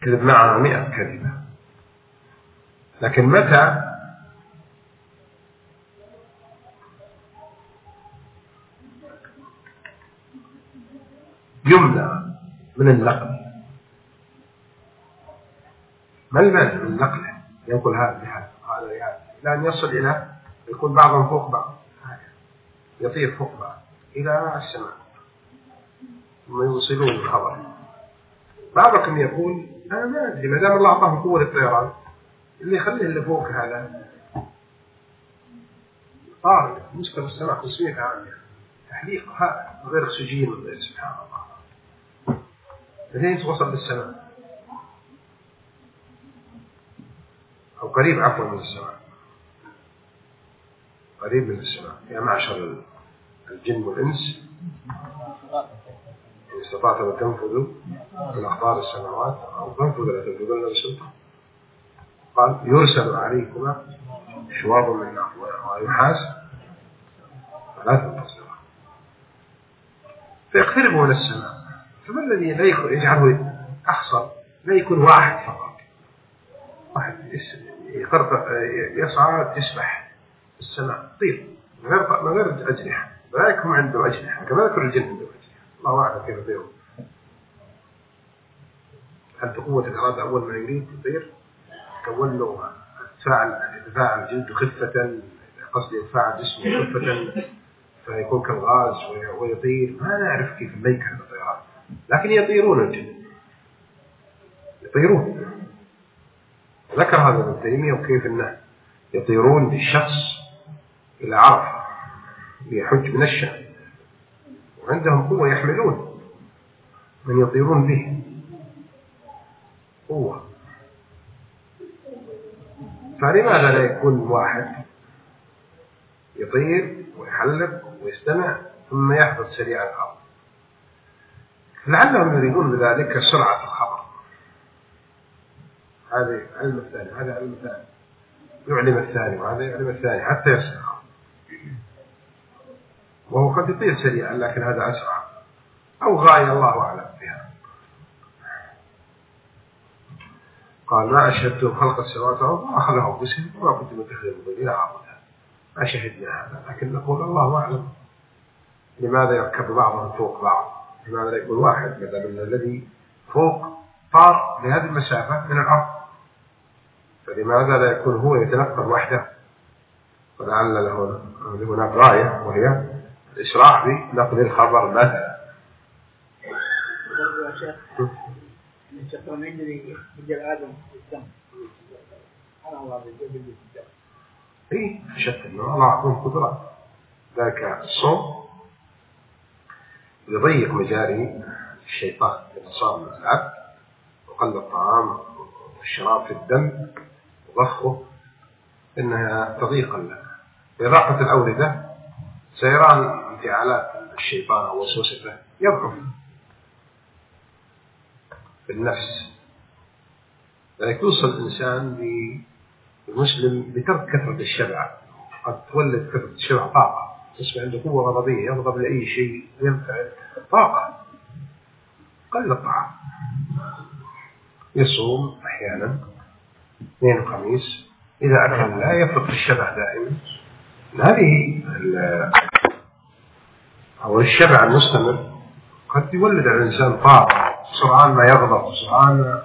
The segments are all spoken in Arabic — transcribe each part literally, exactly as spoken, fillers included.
كذب معها مئة كذبة. لكن متى يمنع من النقل؟ ما المانع من نقله؟ ينقل هذا لهذا هذا لهذا إلى أن يصل إلى يكون بعضهم فوق بعض، يطير فوق بعض إلى السماء ثم يوصلون الخبر. بعضكم يقول أنا ما أدري، ما دام الله أعطاهم قوة الطيران اللي يخليه اللي فوق هذا طار مستوى السماء خمسمائة عام، تحليق هذا غير أكسجين غير، سبحان الله، لين توصل للسماء أو قريب عفوا من السماء، قريب من السماء. يا معشر الجن والإنس إن استطعتم أن تنفذوا من أقطار السماوات أو تنفذوا لا تنفذون بسلطان. قال يرسل عليكما شواظ من نار ويحاس فلا تنتصران فيقتربوا من السماء. فما الذي لا يجعله أحصر؟ لا يكون واحد فقط، واحد يصعد يسبح في السماء طير من غير أجنحة، ذلك هم عنده أجنحة كما ذكر الجن عنده أجنحة، الله أعلم كيف يطيرون. هل بقوة الإرادة أول ما يريد يطير كون له يتفاعل جلده خفة، قصدي يتفاعل جسمه خفة فيكون كالغاز ويطير. ما نعرف كيف الميكة الطيران، لكن يطيرون الجن يطيرون. ذكر هذا ابن تيمية وكيف أنه يطيرون بالشخص إلى عرفة ليحج من الشام، وعندهم قوة يحملون من يطيرون به قوة. فلماذا لا يكون واحد يطير ويحلق ويستمع ثم يحدث سريع الأرض؟ لعلهم يريدون بذلك سرعة الخبر. هذا علم الثاني، هذا علم الثاني يعلم الثاني، وهذا يعلم الثاني حتى يسرع. وهو قد يطير سريعا لكن هذا أسرع أو غاية الله أعلم بها. قال ما أشهدتم خلق السماوات والأرض وما خلقهم بسهم وما كنت متخذ المضلين عضدا. ما شهدنا هذا، لكن نقول الله أعلم. لماذا يركب بعضهم فوق بعض؟ لماذا لا يكون واحد مثلا من الذي فوق طار لهذه المسافة من الأرض؟ فلماذا لا يكون هو يتنقل وحده؟ ولعل له هناك غاية وهي الإسراع بنقل الخبر مثلا. الشيطان عندي يجعل آدم في الدم. أنا الله بيجعل في الدم. إيه شك إنه الله أعطيه قدرات. ذاك الصوم يضيق مجاري الشيطان إذا صار من العبد وقل الطعام والشراب في الدم وضخه، إنها تضيق له. إضاقة الأوردة سيران انفعالات الشيطان أو وسوسته يضعف في النفس. لذلك يوصل الإنسان بالمسلم بترك كثرة الشبع. قد تولد كثرة الشبع طاقة، تسمع عنده قوة غضبية يغضب لأي شيء ينفعل طاقة. قل الطعام، يصوم أحيانا اثنين الخميس، إذا أكل لا يفرق الشبع دائما. هذه أو الشبع المستمر قد يولد الإنسان طاقة، سرعان ما يغضب سرعان.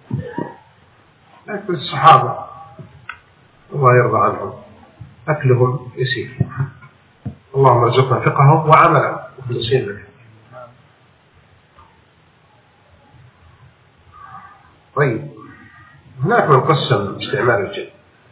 لكن الصحابة الله يرضى عنهم أكلهم يسير. اللهم ارزقنا فقههم وعملا مخلصين لك. طيب هناك من قسم استعمال الجن.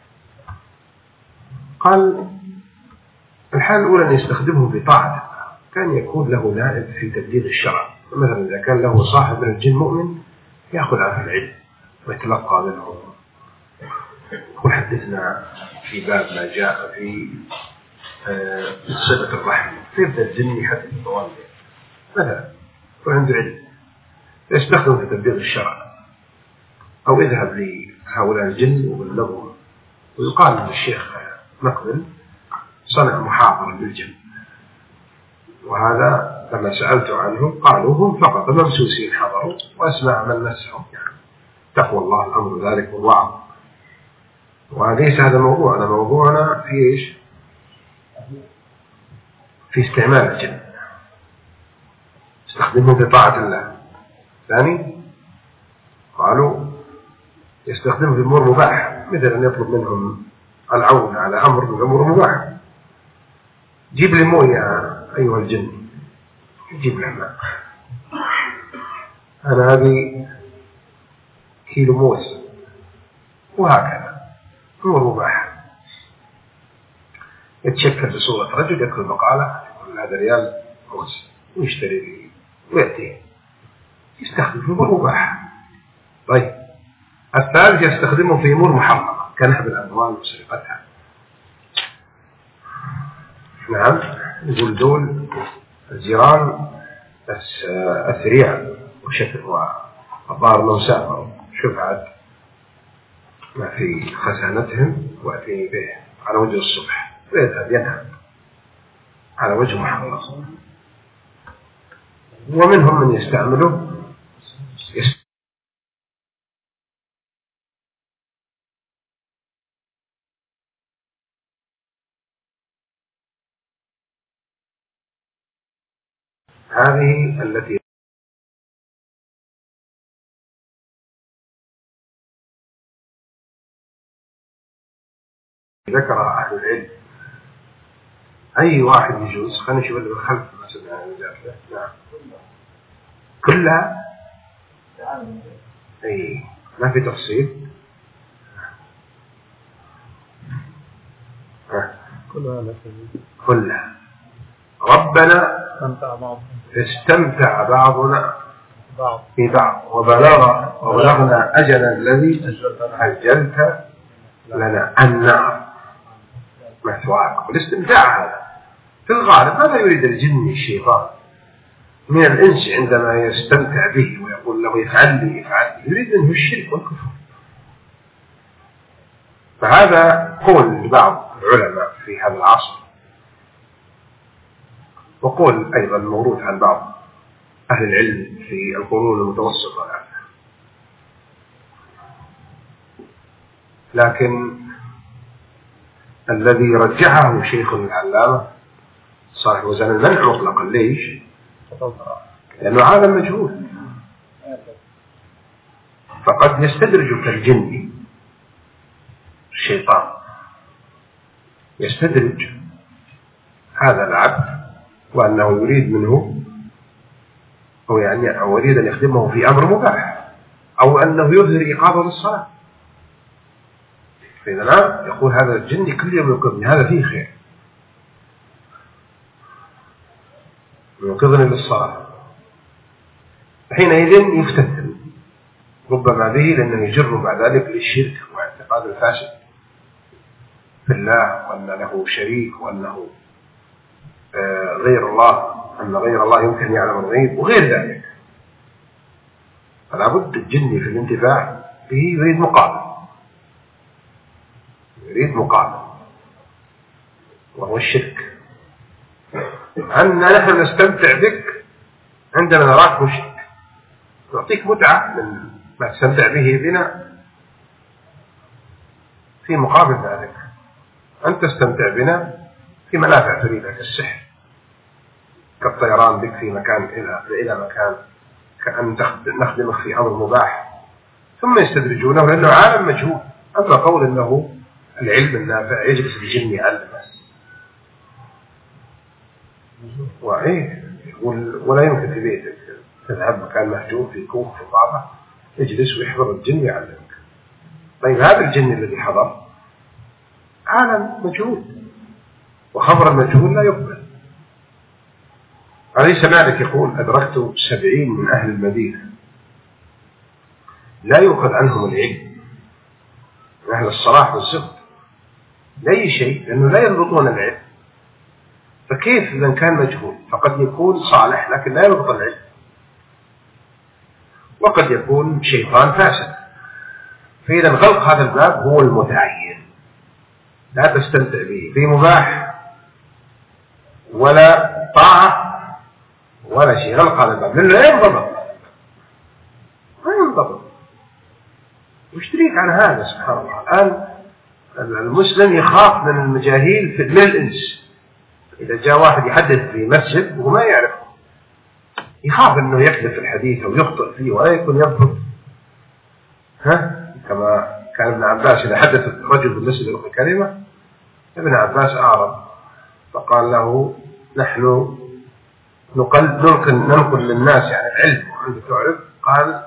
قال الحالة الأولى أن يستخدمه بطاعة، كان يكون له نائب في تبديل الشرع. مثلا إذا كان له صاحب من الجن مؤمن يأخذ عنه العلم ويتلقى منه. يقول حدثنا في باب ما جاء في صلة الرحم، فيبدأ الجن يحدث الطوال مثلا يكون عنده علم يستخدم في تبديل الشرع. أو اذهب لهؤلاء الجن وبلغهم، ويقال أن الشيخ مقبل صنع محاضرة للجن، وهذا لما سألت عنه قالوا هم فقط ممسوسين حضروا وأسمع من مسهم يعني. تقوى الله الأمر ذلك والوعظ. وليس هذا موضوعنا، موضوعنا في إيش؟ في استعمال الجن، استخدمه في طاعة الله. ثاني قالوا يستخدمه في أمور مباحة، مثل أن يطلب منهم العون على أمر من الأمور المباحة. جيب لي موية يا أيها الجن، جيب لي ماء، أنا هذه كيلو موز، وهكذا أمور مباحة. يتشكل بصورة رجل يدخل بقالة يقول هذا ريال موز ويشتري به ويأتيه، يستخدم في أمور مباحة. طيب الثالث يستخدمه في أمور محرمة كنهب الأموال وسرقتها. نعم، يقول دول الجيران الثرياء وشكل وأضار لو سافروا شوف عاد ما في خزانتهم وأتي به على وجه الصبح ويذهب ينهب على وجه محرم. ومنهم من يستعمله يست... هذه التي ذكرها أهل العلم. أي واحد يجوز، خلينا نشوف اللي بالخلف مثلا المجافة. نعم كلها، أي ما في تفصيل. كلها كلها. ربنا استمتع بعضنا في بعض وبلغ وبلغنا أجل الذي أجلت لنا النار مثواك. والاستمتاع هذا في الغالب هذا يريد الجن الشيطان من الإنس عندما يستمتع به ويقول له يفعل لي يفعل لي، يريد منه الشرك والكفر. فهذا قول لبعض العلماء في هذا العصر، وقول أيضا موروث عن بعض أهل العلم في القرون المتوسطة الآن. لكن الذي رجحه شيخ العلامة صاحب وزن المنع مطلقا. ليش؟ لأنه عالم مجهول، فقد يستدرج كالجن الشيطان، يستدرج هذا العبد وأنه يريد منه أو يعني أو يريد أن يخدمه في أمر مباح، أو أنه يظهر إقامة الصلاة. فإذا لا يقول هذا الجن كل يوم يوقظني، هذا فيه خير، يوقظني للصلاة، حينئذ يفتتن ربما به، لأنه يجر بعد ذلك للشرك واعتقاد الفاسد في الله، وأن له شريك، وأنه غير الله، أن غير الله يمكن يعلم الغيب وغير ذلك. فلا بد الجن في الانتفاع به يريد مقابل، يريد مقابل وهو الشرك. أننا نحن نستمتع بك عندما نراك مشرك، نعطيك متعة من ما تستمتع به بنا، في مقابل ذلك أن تستمتع بنا في منافع تريدها كالسحر، كالطيران بك في مكان إلى إلى مكان، كأن نخدمك في أمر مباح. ثم يستدرجونه لأنه عالم مجهول. أما قول أنه العلم النافع يجلس الجن يعلم وإيه، ولا يمكن في بيتك تذهب مكان مهجور في كوخ في غابة يجلس ويحضر الجن يعلمك. طيب هذا الجن الذي حضر عالم مجهول، وخبر المجهول لا يقبل. أليس مالك يقول أدركت سبعين من أهل المدينة لا يؤخذ عنهم العلم من أهل الصلاح والزهد لأي شيء، لأنه لا يضبطون العلم. فكيف إذا كان مجهول؟ فقد يكون صالح لكن لا يضبط العلم، وقد يكون شيطان فاسد. فإذا غلق هذا الباب هو المتعين، لا تستمتع به في مباح ولا طاعة ولا شيء. غلق هذا الباب لأنه لا ينضبط، لا ينضبط. وش دليل على هذا؟ سبحان الله. الآن المسلم يخاف من المجاهيل في من الإنس. إذا جاء واحد يحدث في مسجد وهو ما يعرف، يخاف أنه يكذب في الحديث أو يخطئ فيه ولا يكون يضبط. ها؟ كما كان ابن عباس إذا حدث رجل بالمسجد بكلمة، ابن عباس أعرض فقال له: نحن نقل ننقل ننقل للناس يعني العلم وأنت تعرف. قال: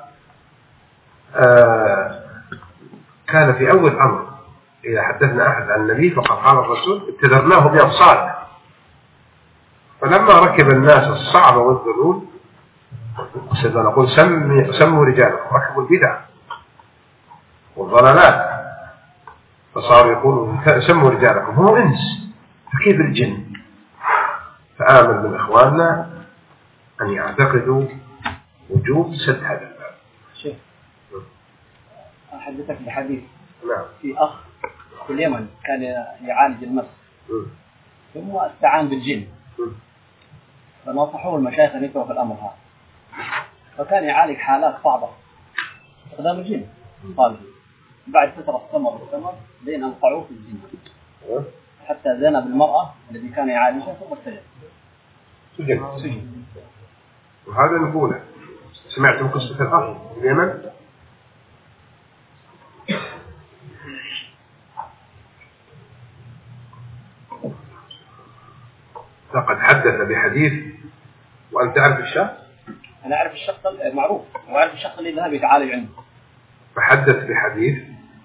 آه كان في أول أمر إذا حدثنا أحد عن النبي فقد قال الرسول ابتدرناه بأبصارنا، فلما ركب الناس الصعب والذلول سيدنا نقول سم سموا رجالكم، ركبوا البدع والضلالات، فصاروا يقولوا سموا رجالكم، هو إنس فكيف الجن؟ فآمل من إخواننا أن يعتقدوا وجوب سد هذا الباب. شيخ أحدثك بحديث. نعم. في أخ في اليمن كان يعالج المس ثم استعان بالجن، فنصحوه المشايخ أن يترك الأمر هذا، فكان يعالج حالات صعبة استخدام الجن. قال بعد فترة استمر واستمر بين أوقعوه في الجن حتى زنى بالمرأة الذي كان يعالجها ثم استجاب. سجن. سجن. وهذا نقوله. سمعتم قصة الأخ في اليمن؟ لقد حدث بحديث. وأنت تعرف الشخص؟ أنا أعرف الشخص المعروف وأعرف الشخص اللي ذهب يتعالج عنده. فحدث بحديث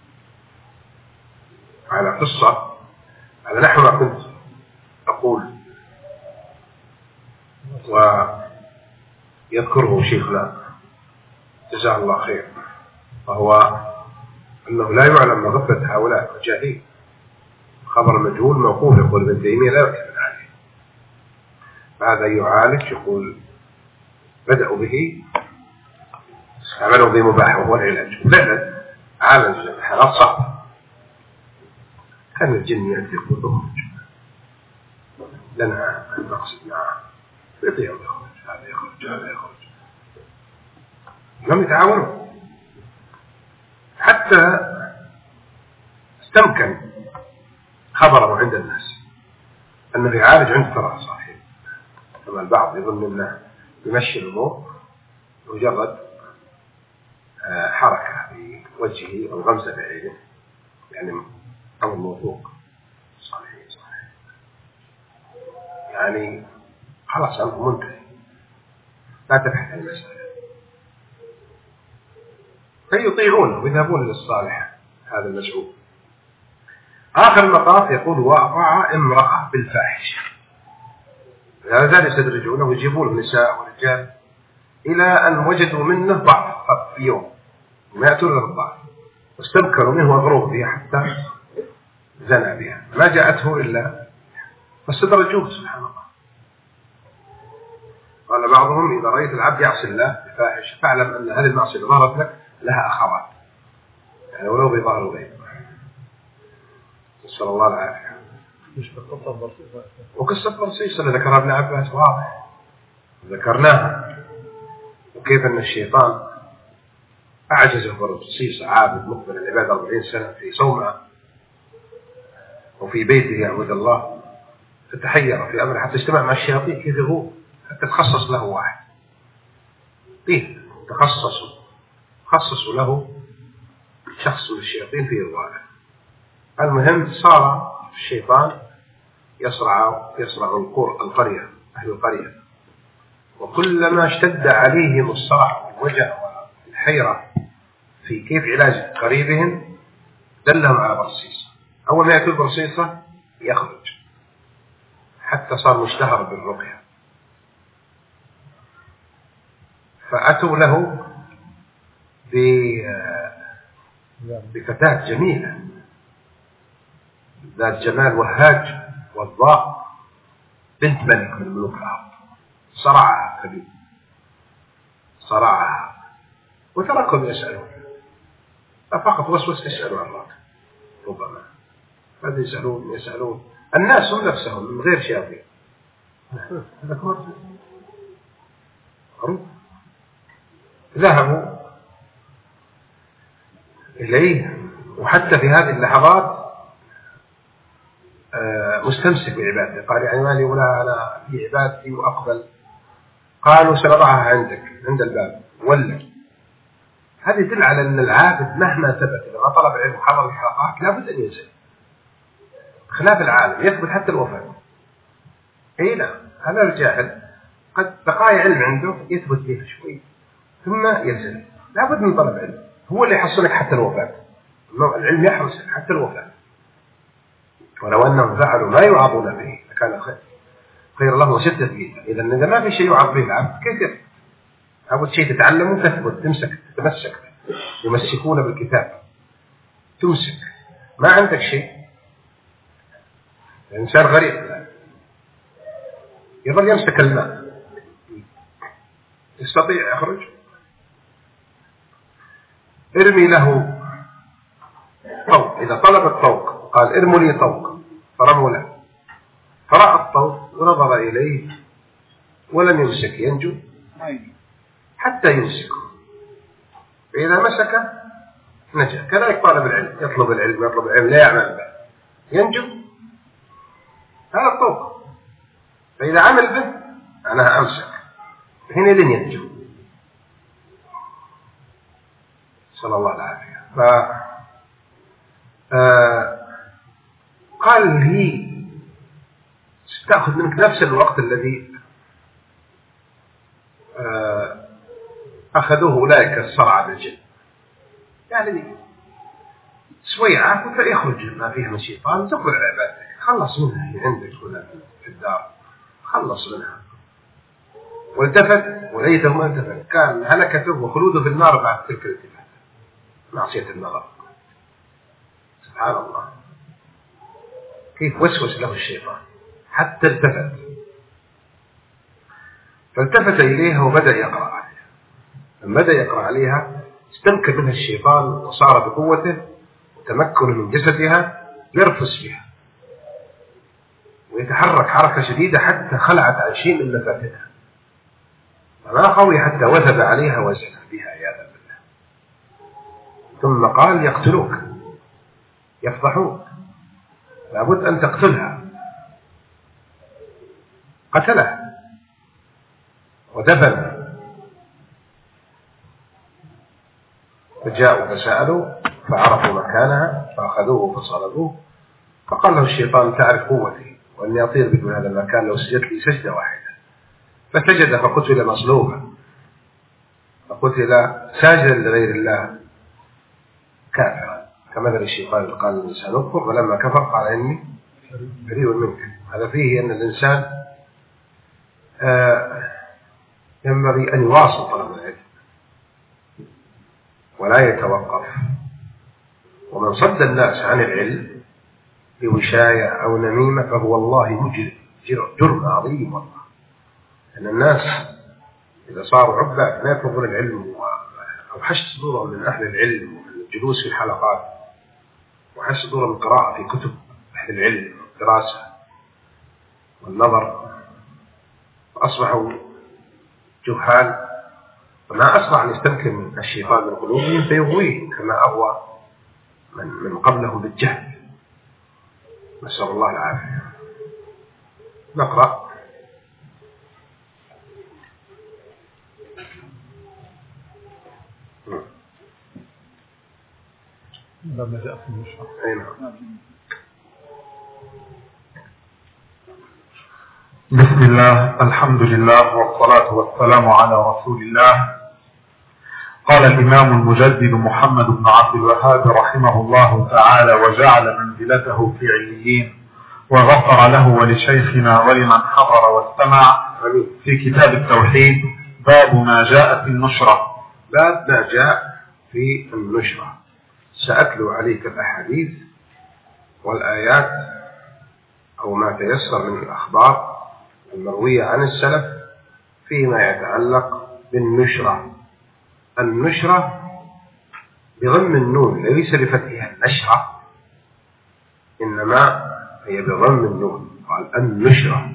على قصة على نحو ما كنت أقول، ويذكره شيخنا جزاه الله خير، وهو أنه لا يعلم من غفلة هؤلاء الجاهلين. خبر مجهول موقوف يقول ابن تيمية لا يعتمد عليه. هذا يعالج يقول بدأوا به عملوا بمباح وهو العلاج، وفعلا عالج حالات صعبة. كان الجن يأتي يقول لهم لنا نقصد معه يطيع ويخرج، هذا يخرج هذا يخرج، لم يتعاونوا حتى استمكن خبره عند الناس أنه يعالج عند ترى صحيح. كما البعض يظن أنه يمشي الأمور مجرد حركة في وجهه أو غمزة بعينه، يعني أمر موثوق صحيح صحيح، يعني خلاص أمر منتهي، لا تبحث عن المسألة. فيطيعونه ويذهبون للصالح هذا المزعوم. آخر المطاف يقول وقع امرأة بالفاحشة، لا زال يستدرجونه ويجيبون النساء والرجال إلى أن وجدوا منه ضعف في يوم ما يأتون الضعف، واستبكروا منه وأغروه بها حتى زنى بها، ما جاءته إلا فاستدرجوه. سبحان الله. قال بعضهم إذا رأيت العبد يعصي الله بفاحش فاعلم أن هذه المعصية ظهرت لك لها أخوات، يعني ولو بظهر غير. نسأل الله العافية. وقصة برصيصة اللي ذكرها ابن عباس واضح ذكرناها، وكيف أن الشيطان أعجزه برصيصة عابد مقبل العباد أربعين سنة في صومعة وفي بيته يعبد الله، فتحير في أمره حتى اجتمع مع الشياطين كيف هو حتى تخصص له واحد، كيف تخصصوا خصصوا له شخص من الشياطين في الغالب. المهم صار الشيطان يصرع يصرع القرية أهل القرية، وكلما اشتد عليهم الصرع والوجع والحيرة في كيف علاج قريبهم دلهم على برصيصة. أول ما يأكل برصيصة يخرج، حتى صار مشتهر بالرقية. فأتوا له بفتاة جميلة ذات جمال وهاج والضاء، بنت ملك من ملوك الأرض، صرعها كبير صرعها وتركهم يسألون، فقط وسوس يسألون الله ربما ماذا يسألون يسألون الناس هم نفسهم من غير شياطين. ذهبوا إليه، وحتى في هذه اللحظات مستمسك بعبادته. قال يعني مالي ولا أنا في عبادتي وأقبل. قالوا سنضعها عندك عند الباب ولا. هذه يدل على أن العابد مهما ثبت إذا ما طلب العلم وحضر الحلقات لابد أن ينزل، خلاف العالم يثبت حتى الوفاة. أي لا، هذا الجاهل قد بقايا علم عنده يثبت فيها شوي ثم ينزل. لابد من طلب علم، هو اللي يحصلك حتى الوفاة. العلم يحرسك حتى الوفاة. ولو أنهم فعلوا ما يوعظون به لكان خير خير الله وشد تثبيتا. إذا إذا ما في شيء يوعظ به العبد كيف يثبت؟ أول شيء تتعلمه تثبت، تمسك تتمسك، يمسكون بالكتاب، تمسك. ما عندك شيء، الإنسان غريب يظل يمسك الماء، يستطيع يخرج. ارمي له طوق، إذا طلب الطوق قال ارموا لي طوق فرموا له، فرأى الطوق ونظر إليه ولم يمسك ينجو حتى يمسك. فإذا مسك نجا. كذلك طالب العلم يطلب العلم يطلب العلم لا يعمل به ينجو، هذا الطوق. فإذا عمل به أنا أمسك هنا لن ينجو. صلى الله العافية. ف آه قال لي ستأخذ منك نفس الوقت الذي آه أخذوه أولئك الصرع بالجن، يعني سويعة ويخرج ما فيها من الشيطان. تقبل عبادتك، خلص منها اللي عندك ولا في الدار، خلص منها. والتفت وليته ما التفت، كان هلكته وخلوده في النار بعد تلك الالتفات، معصية النظر. سبحان الله كيف وسوس له الشيطان حتى التفت. فالتفت إليها وبدأ يقرأ عليها. لما بدأ يقرأ عليها استمكن منها الشيطان وصار بقوته وتمكن من جسدها يرفس بها ويتحرك حركة شديدة حتى خلعت عن شيء من نفاثها، فما قوي حتى وثب عليها وزنها بها عياذا بالله. ثم قال يقتلوك يفضحوك، لابد أن تقتلها. قتلها ودفن. فجاءوا فسألوا فعرفوا مكانها فأخذوه فصلبوه. فقال له الشيطان تعرف قوتي وأني أطير بك من هذا المكان لو سجدت لي سجدة واحدة. فسجد فقتل مصلوبا، فقتل ساجدا لغير الله كافرا، كمثل الشيطان اللي قال الإنسان اكفر ولما كفر قال إني بريء منك. هذا فيه أن الإنسان آه ينبغي أن يواصل طلب العلم ولا يتوقف. ومن صد الناس عن العلم بوشاية أو نميمة فهو الله مجرم جرم عظيم والله. أن الناس إذا صاروا عباد لا يطلبون العلم أو حشد صدورهم من أهل العلم ومن الجلوس في الحلقات وحشد صدورهم من القراءة في كتب أهل العلم والدراسة والنظر، فأصبحوا جهال، فما أسرع أن يستمكن الشيطان من قلوبهم فيغويهم كما أغوى من, من قبلهم بالجهل. نسأل الله العافية. نقرأ. لما جاء في المشرع. أي نعم. بسم الله، الحمد لله، والصلاة والسلام على رسول الله. قال الإمام المجدد محمد بن عبد الوهاب رحمه الله تعالى وجعل منزلته في عليين، وغفر له ولشيخنا ولمن حضر واستمع، في كتاب التوحيد باب ما جاء في النشرة. باب ما جاء في النشرة. سأتلو عليك الأحاديث والآيات أو ما تيسر من الأخبار المروية عن السلف فيما يتعلق بالنشرة. النشرة بضم النون ليس بفتحها النشرة، إنما هي بضم النون. قال النشرة،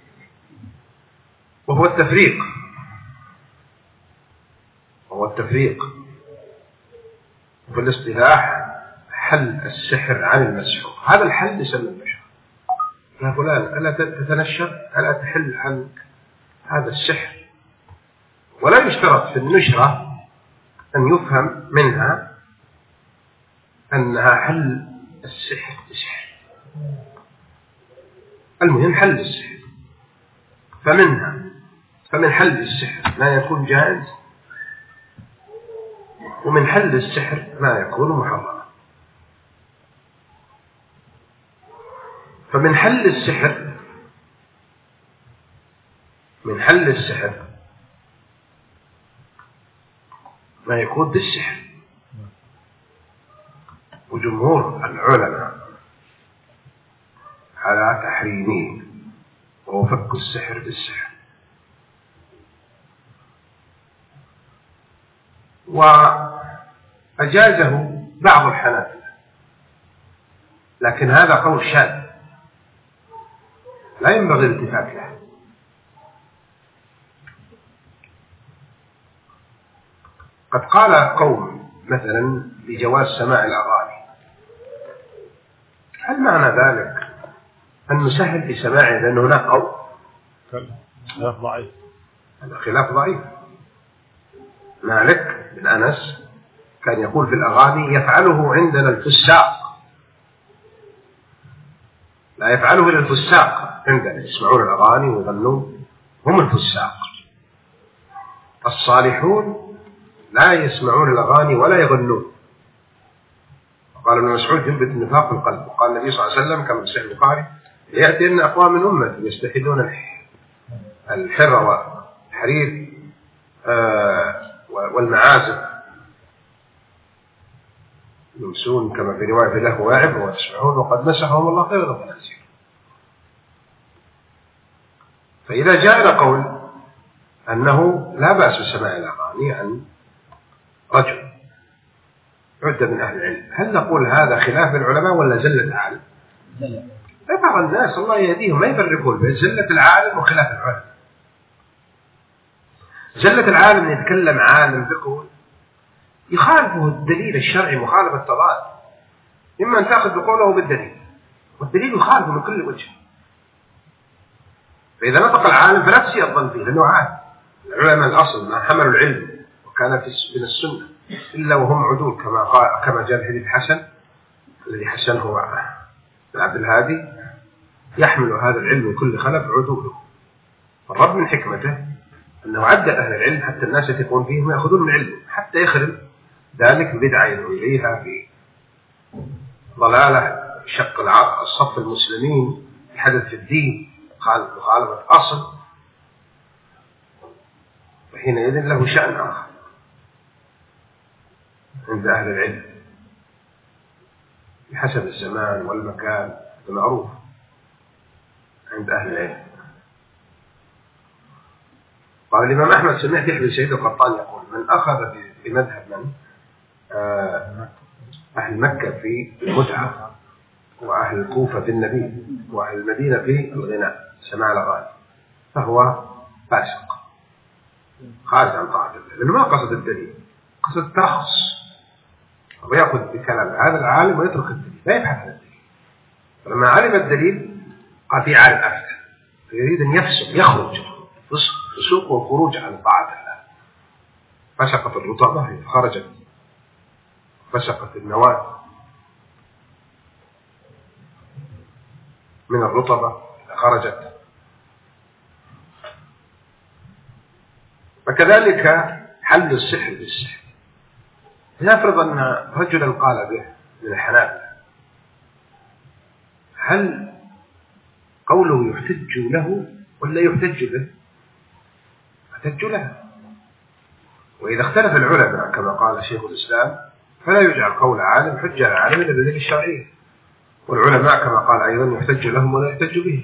وهو التفريق وهو التفريق في الاصطلاح حل السحر عن المسحور، هذا الحل يسمى النشر. يا فلان ألا تتنشر، ألا تحل عنك هذا السحر. ولا يشترط في النشرة أن يفهم منها أنها حل السحر بسحر، المهم حل السحر. فمنها فمن حل السحر ما يكون جائز، ومن حل السحر ما يكون محرما. فمن حل السحر من حل السحر ما يكون بالسحر، وجمهور العلماء على تحريمه، وهو فك السحر بالسحر. وأجازه بعض الحنابلة، لكن هذا قول شاذ لا ينبغي الالتفات له. قد قال قوم مثلا بجواز سماع الأغاني، هل معنى ذلك أن نسهل في سماعه لأن هناك قول؟ خلاف ضعيف، هذا خلاف ضعيف. مالك بن أنس كان يقول في الأغاني يفعله عندنا الفساق، لا يفعله إلا الفساق عندنا، يسمعون الأغاني ويغنون، هم الفساق. الصالحون لا يسمعون الأغاني ولا يغنون. قال ابن مسعود جنبة النفاق في القلب. وقال النبي صلى الله عليه وسلم كما في صحيح البخاري يأتي أن أقوام من أمتي يستحلون الحر والحرير والمعازف، يمسون كما في رواية له واعب ويسمعون وقد مسحهم الله خير ونسير. فإذا جاء قول أنه لا بأس بسماع الأغاني عن رجل عد من أهل العلم، هل نقول هذا خلاف العلماء ولا زلة العالم؟ بعض الناس الله يهديهم ما يفرقون بين زلة العالم وخلاف العلم. زلة العالم يتكلم عالم بقول يخالفه الدليل الشرعي مخالفة تضاد، إما أن تأخذ بقوله بالدليل، والدليل يخالفه من كل وجه. فإذا نطق العالم فلا تسيء الظن فيه، لأنه عالم. العلماء الأصل ما حملوا العلم وكان من السنة إلا وهم عدول، كما قال كما جاء الحديث الحسن الذي حسنه عبد الهادي، يحمل هذا العلم من كل خلف عدوله. الرب من حكمته أنه عدل أهل العلم حتى الناس يثقون فيهم ويأخذون من علمه، حتى يخرب ذلك بدعة يدعو إليها في ضلالة شق الصف المسلمين، حدث في الدين مخالفة أصل، وحينئذ له شأن آخر عند أهل العلم بحسب الزمان والمكان المعروف عند أهل العلم. قال الإمام أحمد سمعت يحيى سيد القطان يقول من أخذ بمذهب من أهل مكة في المتعة، وأهل الكوفة في النبي، وأهل المدينة في الغناء سماع الأغاني، فهو فاسق خارج عن طاعة الله، لأنه ما قصد الدليل، قصد الترخص، ويأخذ بكلام هذا العالم ويترك الدليل، لا يبحث عن الدليل. فلما علم الدليل قال في عالم أفتى يريد أن يفسق يخرج فسوق والخروج عن طاعة الله، فسقط الرطبة خرجت، فسقط النواة من الرطبة خرجت. فكذلك حل السحر بالسحر. نفرض أن رجلا قال به من الحنابلة، هل قوله يحتج له ولا يحتج به؟ يحتج له. وإذا اختلف العلماء كما قال شيخ الإسلام فلا يجعل قول عالم حجة على عالم إلا بدليل الشرعية، والعلماء كما قال أيضا يحتج لهم ولا يحتج به.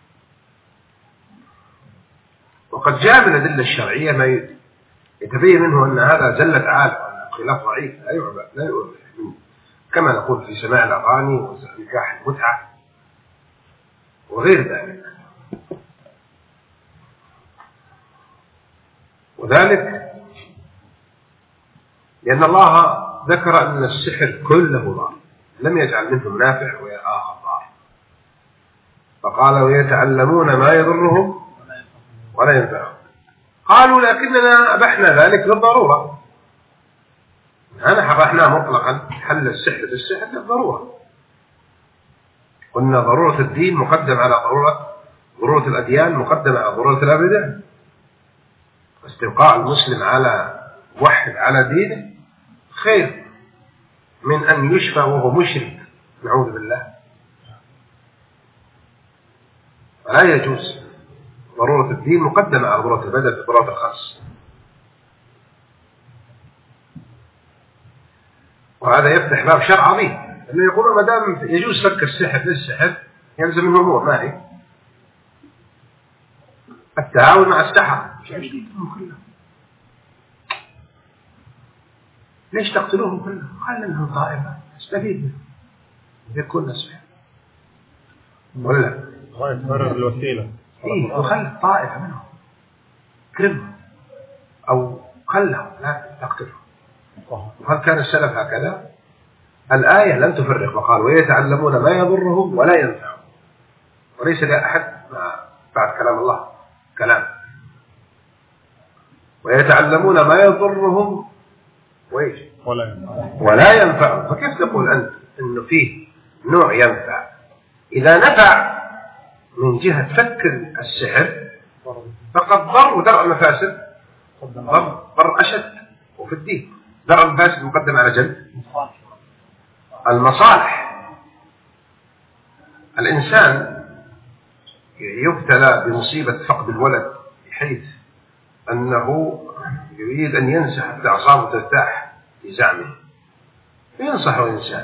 وقد جاء من الأدلة الشرعية ما يتبين منه أن هذا زلة عالم، خلاف ضعيف لا يعبأ لا يعبأ، كما نقول في سماع الأغاني ونكاح المتعة وغير ذلك. وذلك لأن الله ذكر أن السحر كله ضار، لم يجعل منه نافع وآخر ضار، فقال ويتعلمون ما يضرهم ولا ينفعهم. قالوا لكننا أبحنا ذلك للضرورة، أنا حرحنا مطلقا حل السحر بالسحر للضرورة، قلنا ضرورة الدين مقدم على ضرورة ضرورة الأديان مقدم على ضرورة الأبدان، واستبقاء المسلم على وحد على دينه خير من أن يشفى وهو مشرك، نعوذ بالله. فلا يجوز، ضرورة الدين مقدمة على ضرورة البدن في ضرورة الخاص. وهذا يفتح باب شر عظيم، أنه يقولون ما دام يجوز فك السحر للسحر يلزم الأمور، ما هي التعاون مع السحر. ليش تقتلوهم كلهم؟ خلنا منهم طائفة استفيد منهم يكون نسبة ولا فرغ الوسيلة إيه، وخلي طائفة منهم كرمهم أو خلهم لا تقتلهم. وهل كان السلف هكذا؟ الآية لم تفرق وقال ويتعلمون ما يضرهم ولا ينفعهم، وليس لأحد بعد كلام الله كلام. ويتعلمون ما يضرهم وإيش ولا ينفعهم ولا ينفعهم، فكيف تقول أنت إنه فيه نوع ينفع؟ إذا نفع من جهة فك السحر فقد ضر، ودرء المفاسد ضر, ضر أشد. وفي الدين درء المفاسد مقدم على جلب المصالح. الإنسان يبتلى بمصيبة فقد الولد بحيث أنه يريد أن ينسى حتى أعصابه ترتاح في زعمه، ينصحه إنسان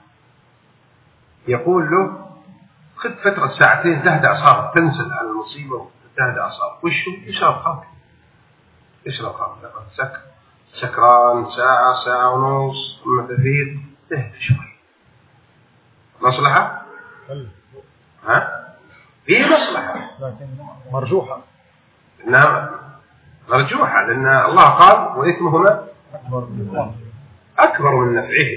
يقول له خذ فترة ساعتين تهدأ أعصابك، تنسى على المصيبة وتهدأ أعصابك. وشو؟ يشرب خمر، يشرب خمر لقد سكر سكران ساعة ساعة ونص ثم تفيق تهدأ شوي. مصلحة؟ ها؟ في مصلحة لكن مرجوحة. نعم مرجوحة، لأن الله قال وإثمهما أكبر من نفعه.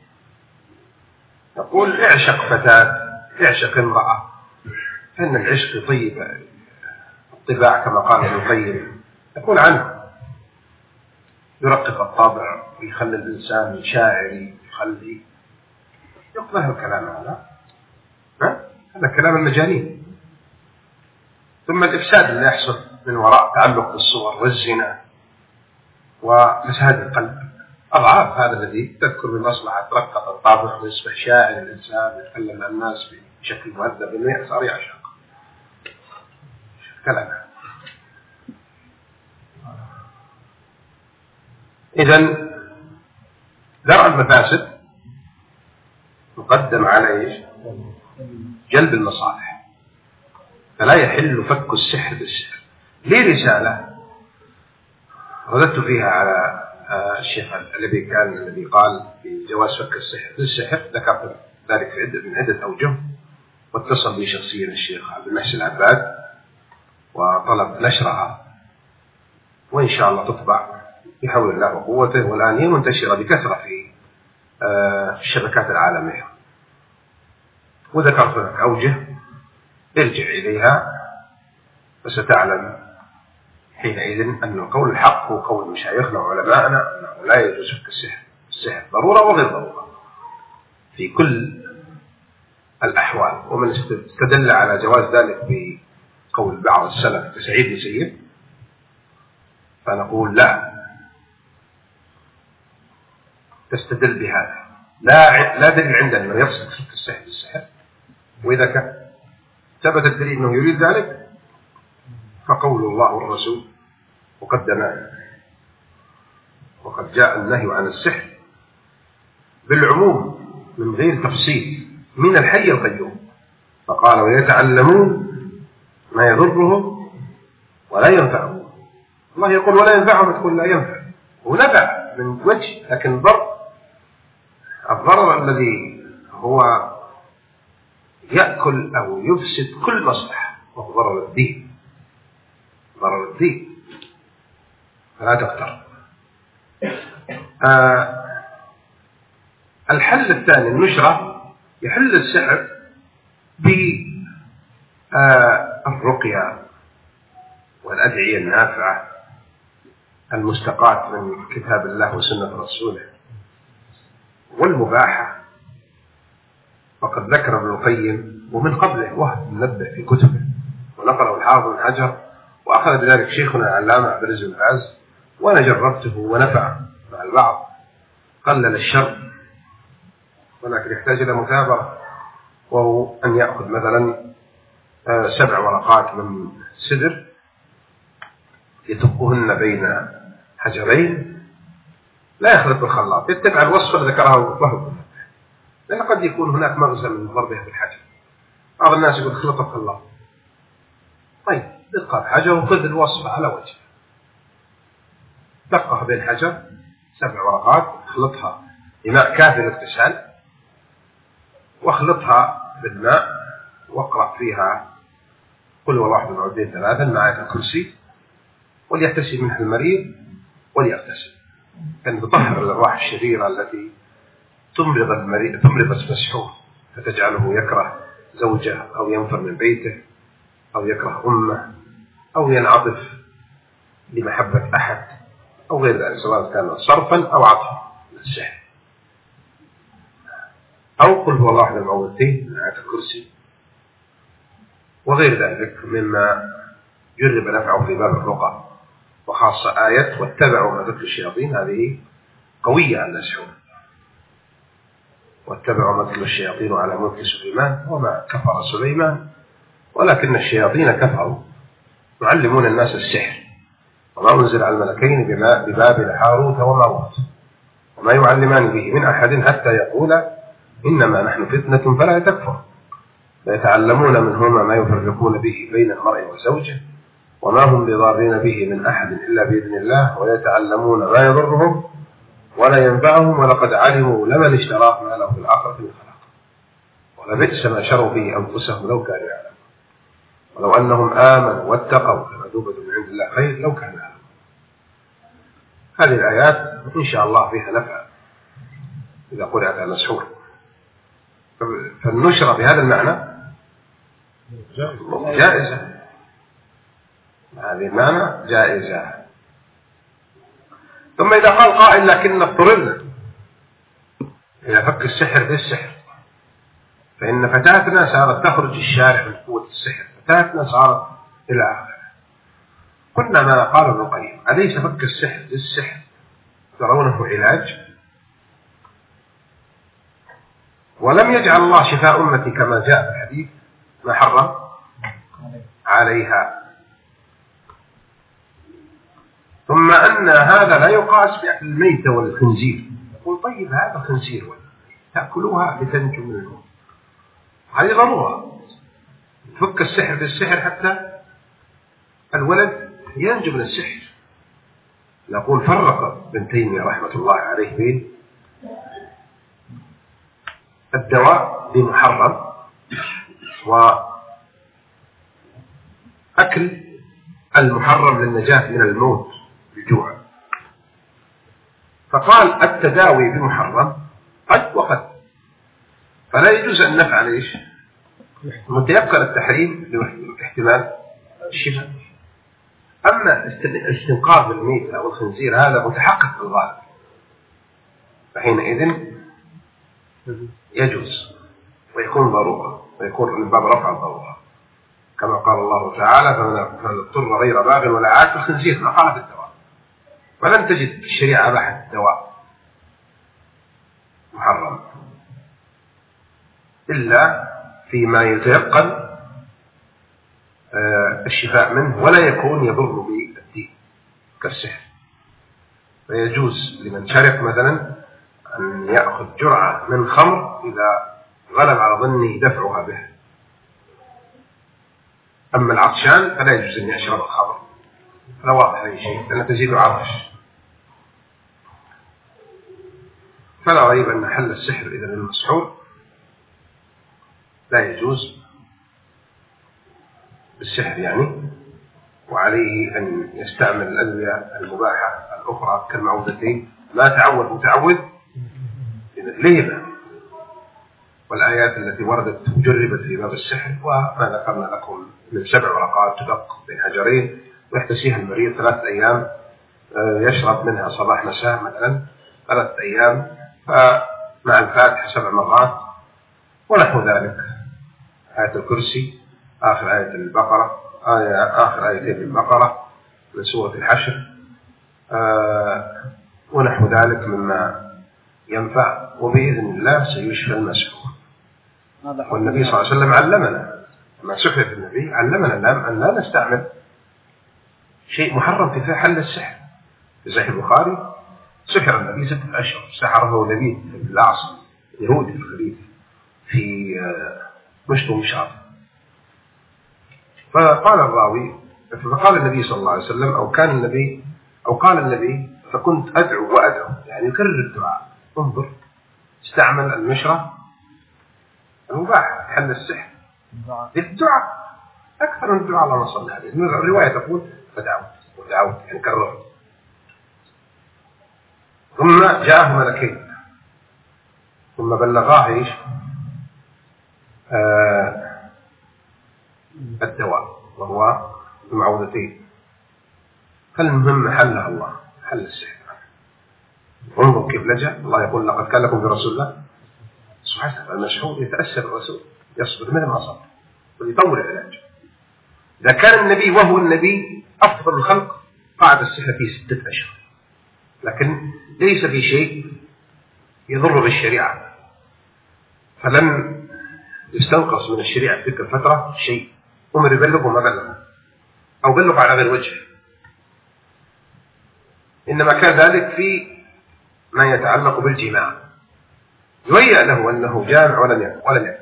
يقول اعشق فتاة، اعشق امرأة، فإن العشق يطيب الطباع كما قال ابن القيم، يقول عنه يرقق الطبع ويخلي الإنسان شاعري، يخلي يقبل الكلام هذا، هذا كلام المجانين. ثم الإفساد اللي يحصل من وراء تعلق بالصور والزنا وفساد القلب أضعاف هذا الذي تذكر بمصلحة ترقق الطابع ويصبح شاعر الإنسان يتكلم مع الناس بشكل مهذب إنه صار يعشق كلام. إذن درء المفاسد مقدم على إيش؟ جلب المصالح. فلا يحل فك السحر بالسحر. لي رسالة رددت فيها على الشيخ الذي كان الذي قال في جواز فك السحر بالسحر، ذكرت ذلك في عدة من عدة أوجه، واتصل بي شخصيا الشيخ عبد المحسن العباد وطلب نشرها، وإن شاء الله تطبع بحول الله وقوته، والآن هي منتشرة بكثرة في الشبكات العالمية. وذكرت لك أوجه ارجع إليها فستعلم حينئذ أن قول الحق هو قول مشايخنا وعلماءنا أنه لا يجوز فك السحر. السحر ضرورة وغير ضرورة في كل الأحوال. ومن استدل على جواز ذلك بقول بعض السلف كسعيد بن مسيب فنقول لا تستدل بهذا، لا لا دليل عندنا أنه يقصد فك السحر بالسحر، وإذا كان ثبت الدليل أنه يريد ذلك فقول الله والرسول مقدمان. وقد جاء النهي عن السحر بالعموم من غير تفصيل من الحي القيوم، فقال ويتعلمون ما يضرهم ولا ينفعهم. الله يقول ولا ينفعهم، تقول لا ينفع، ونفع من وجه، لكن ضر الضرر الذي هو يأكل أو يفسد كل مصلحة وهو ضرر الدين، ضرر الدين، فلا تقتر. آه الحل الثاني النشرة، يحل السحر بالرقية والأدعية النافعة المستقاة من كتاب الله وسنة رسوله والمباحة. وقد ذكر ابن القيم ومن قبله وهب منبه في كتبه ونقله الحافظ بن حجر، وأخذ بذلك شيخنا العلامة عبد العزيز بن باز، وأنا جربته ونفع مع البعض، قلل الشر ولكن يحتاج إلى متابعة، وهو أن يأخذ مثلا سبع ورقات من سدر يتقهن بين حجرين، لا يخلط بالخلاط، يتبع الوصف الذي ذكره وهب، لأن قد يكون هناك مغزى من ضربها بالحجر. بعض الناس يقول خلط بالخلاط، طيب دقها بحجر وخذ الوصف على وجه، دقها بين حجر سبع ورقات، اخلطها بماء كافي للاغتسال، واخلطها بالماء، واقرأ فيها قل هو واحد وعدين ثلاثا مع آية الكرسي، وليغتسل منها المريض وليغتسل، كان تطهر الأرواح الشريرة التي تمرض المريض، تمرض المسحور، فتجعله يكره زوجه أو ينفر من بيته أو يكره أمه أو ينعطف لمحبة أحد أو غير ذلك، سواء كان صرفا أو عطفا للسحر. أو قل هو الله أحد المعوذتين من آية الكرسي وغير ذلك مما يرغب نفعه في باب الرقى، وخاصة آية واتبعوا ما تتلو الشياطين، هذه قوية على المسحور. واتبعوا ما تتلو الشياطين على ملك سليمان وما كفر سليمان ولكن الشياطين كفروا يعلمون الناس السحر، وما أنزل على الملكين ببابل هاروت وماروت وما يعلمان به من أحد حتى يقولا إنما نحن فتنة فلا تكفر، فيتعلمون منهما ما يفرقون به بين المرء وزوجه وما هم بضارين به من أحد إلا بإذن الله، ويتعلمون ما يضرهم ولا ينفعهم، ولقد علموا لمن اشتراه ما له في الآخرة من خلاق، ولبئس ما شروا به أنفسهم لو كانوا يعلمون، ولو أنهم آمنوا واتقوا لمثوبة من عند الله خير لو كانوا يعلمون. هذه الآيات إن شاء الله فيها نفع إذا قرأت على المسحور. فالنشرة بهذا المعنى جائزة، هذه المعنى جائزة. ثم إذا قال قائل لكن اضطررنا إلى فك السحر بالسحر، فإن فتاتنا صارت تخرج الشارع من قوة السحر، فتاتنا صارت إلى آخره. قلنا ما قال ابن القيم أليس فك السحر بالسحر ترونه علاج؟ ولم يجعل الله شفاء أمتي كما جاء في الحديث ما حرم عليها. ثم أن هذا لا يقاس بأكل الميتة والخنزير. يقول طيب هذا خنزير ولا تأكلوها لتنجوا من الموت، هذه ضرورة تفك السحر بالسحر حتى الولد ينجو من السحر. نقول فرق ابن تيمية رحمة الله عليه بين الدواء بمحرم وأكل المحرم للنجاة من الموت بالجوع. فقال التداوي بمحرم قد وقد، فلا يجوز أن نفعل إيش متيقن التحريم لاحتمال الشفاء. أما استنقاذ الميت أو الخنزير هذا متحقق بالغالب، فحينئذ يجوز ويكون ضرورة ويكون من باب رفع الضرورة، كما قال الله تعالى فمن اضطر غير باغ ولا عاد الخنزير ما قال في الدواء. ولم تجد في الشريعة بحث دواء محرم إلا فيما يتيقن الشفاء منه ولا يكون يضر بالدين كالسحر. فيجوز لمن شرب مثلا أن يأخذ جرعة من خمر إذا غلب على ظنه دفعها به. أما العطشان فلا يجوز أن يشرب الخمر، لا واضح أي شيء لأنها تزيد عطش. فلا ريب أن حل السحر إذا المسحور لا يجوز بالسحر يعني، وعليه أن يستعمل الأدوية المباحة الأخرى كالمعوذتين. ما تعود متعود بمثلهما، والآيات التي وردت وجربت في باب السحر وما ذكرنا لكم من سبع ورقات تدق بين حجرين ويحتسيها المريض ثلاثة أيام، يشرب منها صباح مساء مثلا ثلاثة أيام، فمع الفاتحة سبع مرات ونحو ذلك، آية الكرسي، آخر آية البقرة، آية آخر آيتين البقرة من سورة الحشر، آه ونحو ذلك مما ينفع، وبإذن الله سيشفى المسحور. والنبي صلى الله عليه وسلم علمنا ما سحر النبي علمنا أن لا نستعمل شيء محرم في حل السحر. في صحيح البخاري سحر النبي ستة أشهر، سحره لبيد بن الأعصم يهودي الخبيث في مشط مشعر. فقال الراوي فقال النبي صلى الله عليه وسلم أو كان النبي أو قال النبي فكنت أدعو وأدعو، يعني يكرر الدعاء. انظر، استعمل المشرة المباح حل السحر للدعاء أكثر من الدعاء. اللهم صل عليه. الرواية تقول فدعوت ودعوت، يعني كررت. ثم جاءه ملكين ثم بلغاه ايش؟ آه الدواء وهو المعوذتين. فالمهم حلها الله، حل السحر. انظر كيف لجأ الله، يقول لقد كان لكم في رسول الله سبحانه. المشهور يتأثر الرسول، يصبر مثل ما صبر ويطور العلاج. إذا كان النبي وهو النبي أفضل الخلق قعد السحر في ستة أشهر، لكن ليس في شيء يضر بالشريعة، فلن يستنقص من الشريعة في تلك الفترة شيء. أمر يبلغ وما بلغ أو بلغ على غير وجه، إنما كان ذلك في ما يتعلق بالجماع، يهيأ له أنه جامع ولم يفعل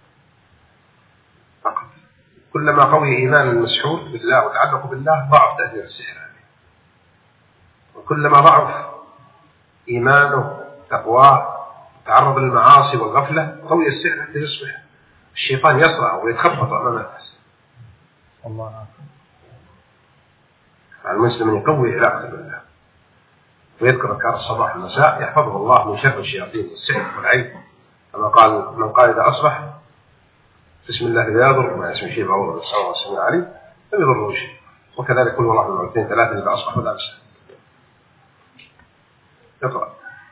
فقط. كلما قوي إيمان المسحور بالله وتعلق بالله ضعف تأثير السحر عليه، وكلما ضعف إيمانه تقواه تعرض للمعاصي والغفلة قوي السحر حتى يصبح الشيطان يصرع ويتخبط أمام الناس. الله المسلم يقوي علاقته بالله ويذكر أذكار الصباح والمساء يحفظه الله من شر الشياطين والسحر والعين، كما قال من قال إذا أصبح بسم الله لا يضر ما اسم شيء بعوض بالصلاة والسلام عليه لم يضره شيء. وكذلك كل الله من مرتين ثلاثة إذا أصبح ولا أمسى. اقرأ.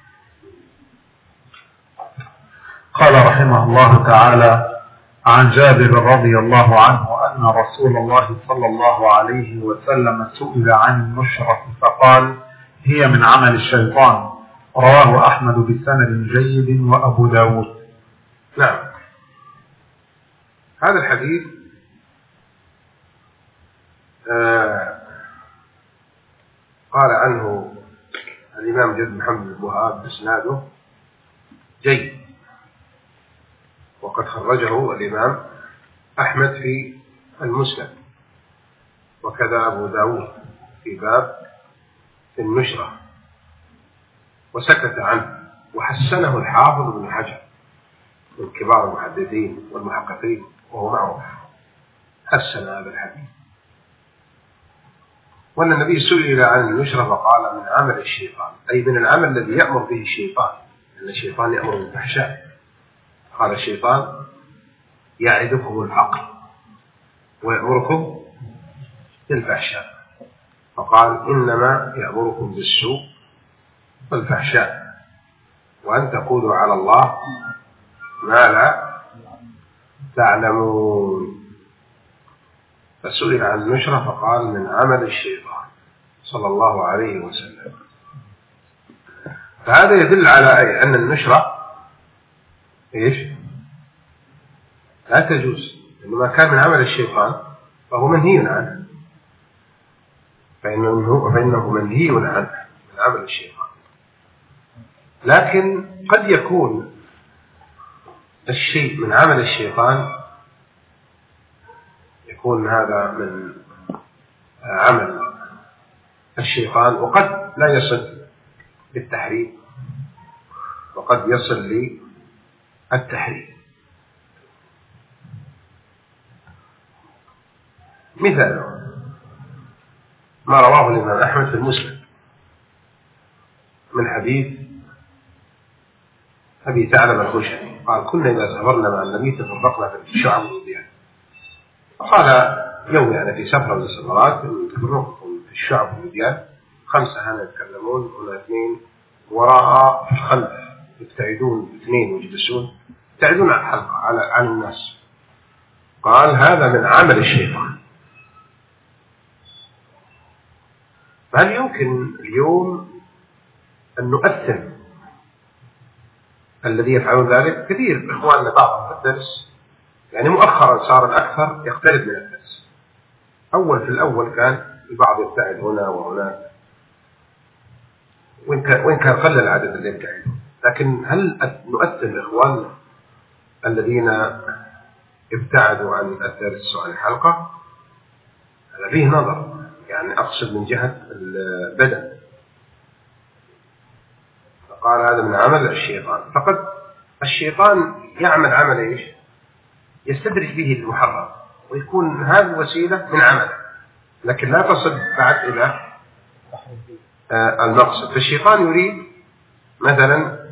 قال رحمه الله تعالى: عن جابر رضي الله عنه أن رسول الله صلى الله عليه وسلم سئل عن النشرة فقال: هي من عمل الشيطان. رواه أحمد بسند جيد وأبو داود. نعم، هذا الحديث آه قال عنه الإمام جد محمد الوهاب إسناده جيد، وقد خرجه الإمام أحمد في المسند، وكذا أبو داود في باب النشرة، وسكت عنه وحسنه الحافظ ابن حجر من كبار المحدثين والمحققين وهو معروف، حسن هذا الحديث. وأن النبي سئل عن النشرة فقال: من عمل الشيطان، أي من العمل الذي يأمر به الشيطان، لأن الشيطان يأمر بالفحشاء. قال الشيطان: يعدكم الفقر ويأمركم بالفحشاء، فقال: إنما يأمركم بالسوء والفحشاء وأن تقولوا على الله ما لا تعلمون. فسئل عن النشرة فقال: من عمل الشيطان صلى الله عليه وسلم. فهذا يدل على أي أن النشرة إيش؟ لا تجوز، إنما كان من عمل الشيطان فهو منهي عنه، فإنه, فإنه منهي عنه من عمل الشيطان. لكن قد يكون الشيء من عمل الشيطان يكون هذا من عمل الشيطان وقد لا يصل بالتحريم وقد يصل للتحريم. مثال ما رواه الإمام أحمد في المسند من حديث أبي ثعلبة الخشني قال كنا إذا سافرنا مع النبي تفرقنا في الشعب والوديان. وقال يوم يعني في سفرة من السفرات تفرقكم في الشعب والوديان، خمسة هنا يتكلمون هنا اثنين وراء في الخلف يبتعدون اثنين ويجلسون يبتعدون عن الحلقة على عن الناس. قال هذا من عمل الشيطان. فهل يمكن اليوم أن نؤثر الذي يفعلون ذلك؟ كثير إخواننا بعضهم في الدرس يعني مؤخرا صار الأكثر يقترب من الدرس. أول في الأول كان البعض يبتعد هنا وهناك، وإن كان وإن كان قل العدد اللي يبتعدون، لكن هل نؤثر إخواننا الذين ابتعدوا عن الدرس وعن الحلقة؟ هذا فيه نظر، يعني أقصد من جهة البدن. فقال هذا من عمل الشيطان. فقد الشيطان يعمل عمل إيش؟ يستدرج به المحرم، ويكون هذه الوسيلة من عمله، لكن لا تصل بعد إلى آه المقصد. فالشيطان يريد مثلا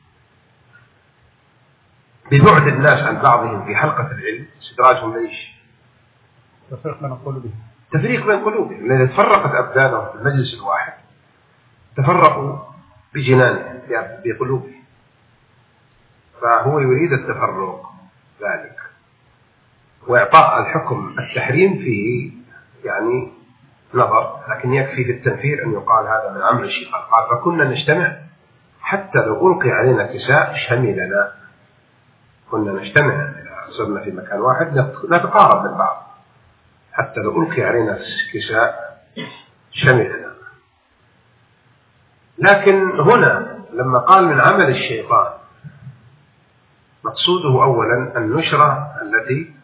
ببعد الناس عن بعضهم في حلقة العلم استدراجهم ليش؟ تفريق بين قلوبهم تفريق بين قلوبهم، لأن تفرقت أبدانهم في المجلس الواحد تفرقوا بجنانهم بقلوبهم، فهو يريد التفرق ذلك وإعطاء الحكم التحريم فيه يعني نظر، لكن يكفي في التنفير أن يقال هذا من عمل الشيطان. قال فكنا نجتمع حتى لو ألقي علينا كساء شملنا، كنا نجتمع إذا صرنا في مكان واحد نتقارب من بعض حتى لو ألقي علينا كساء شملنا. لكن هنا لما قال من عمل الشيطان مقصوده أولا النشرة التي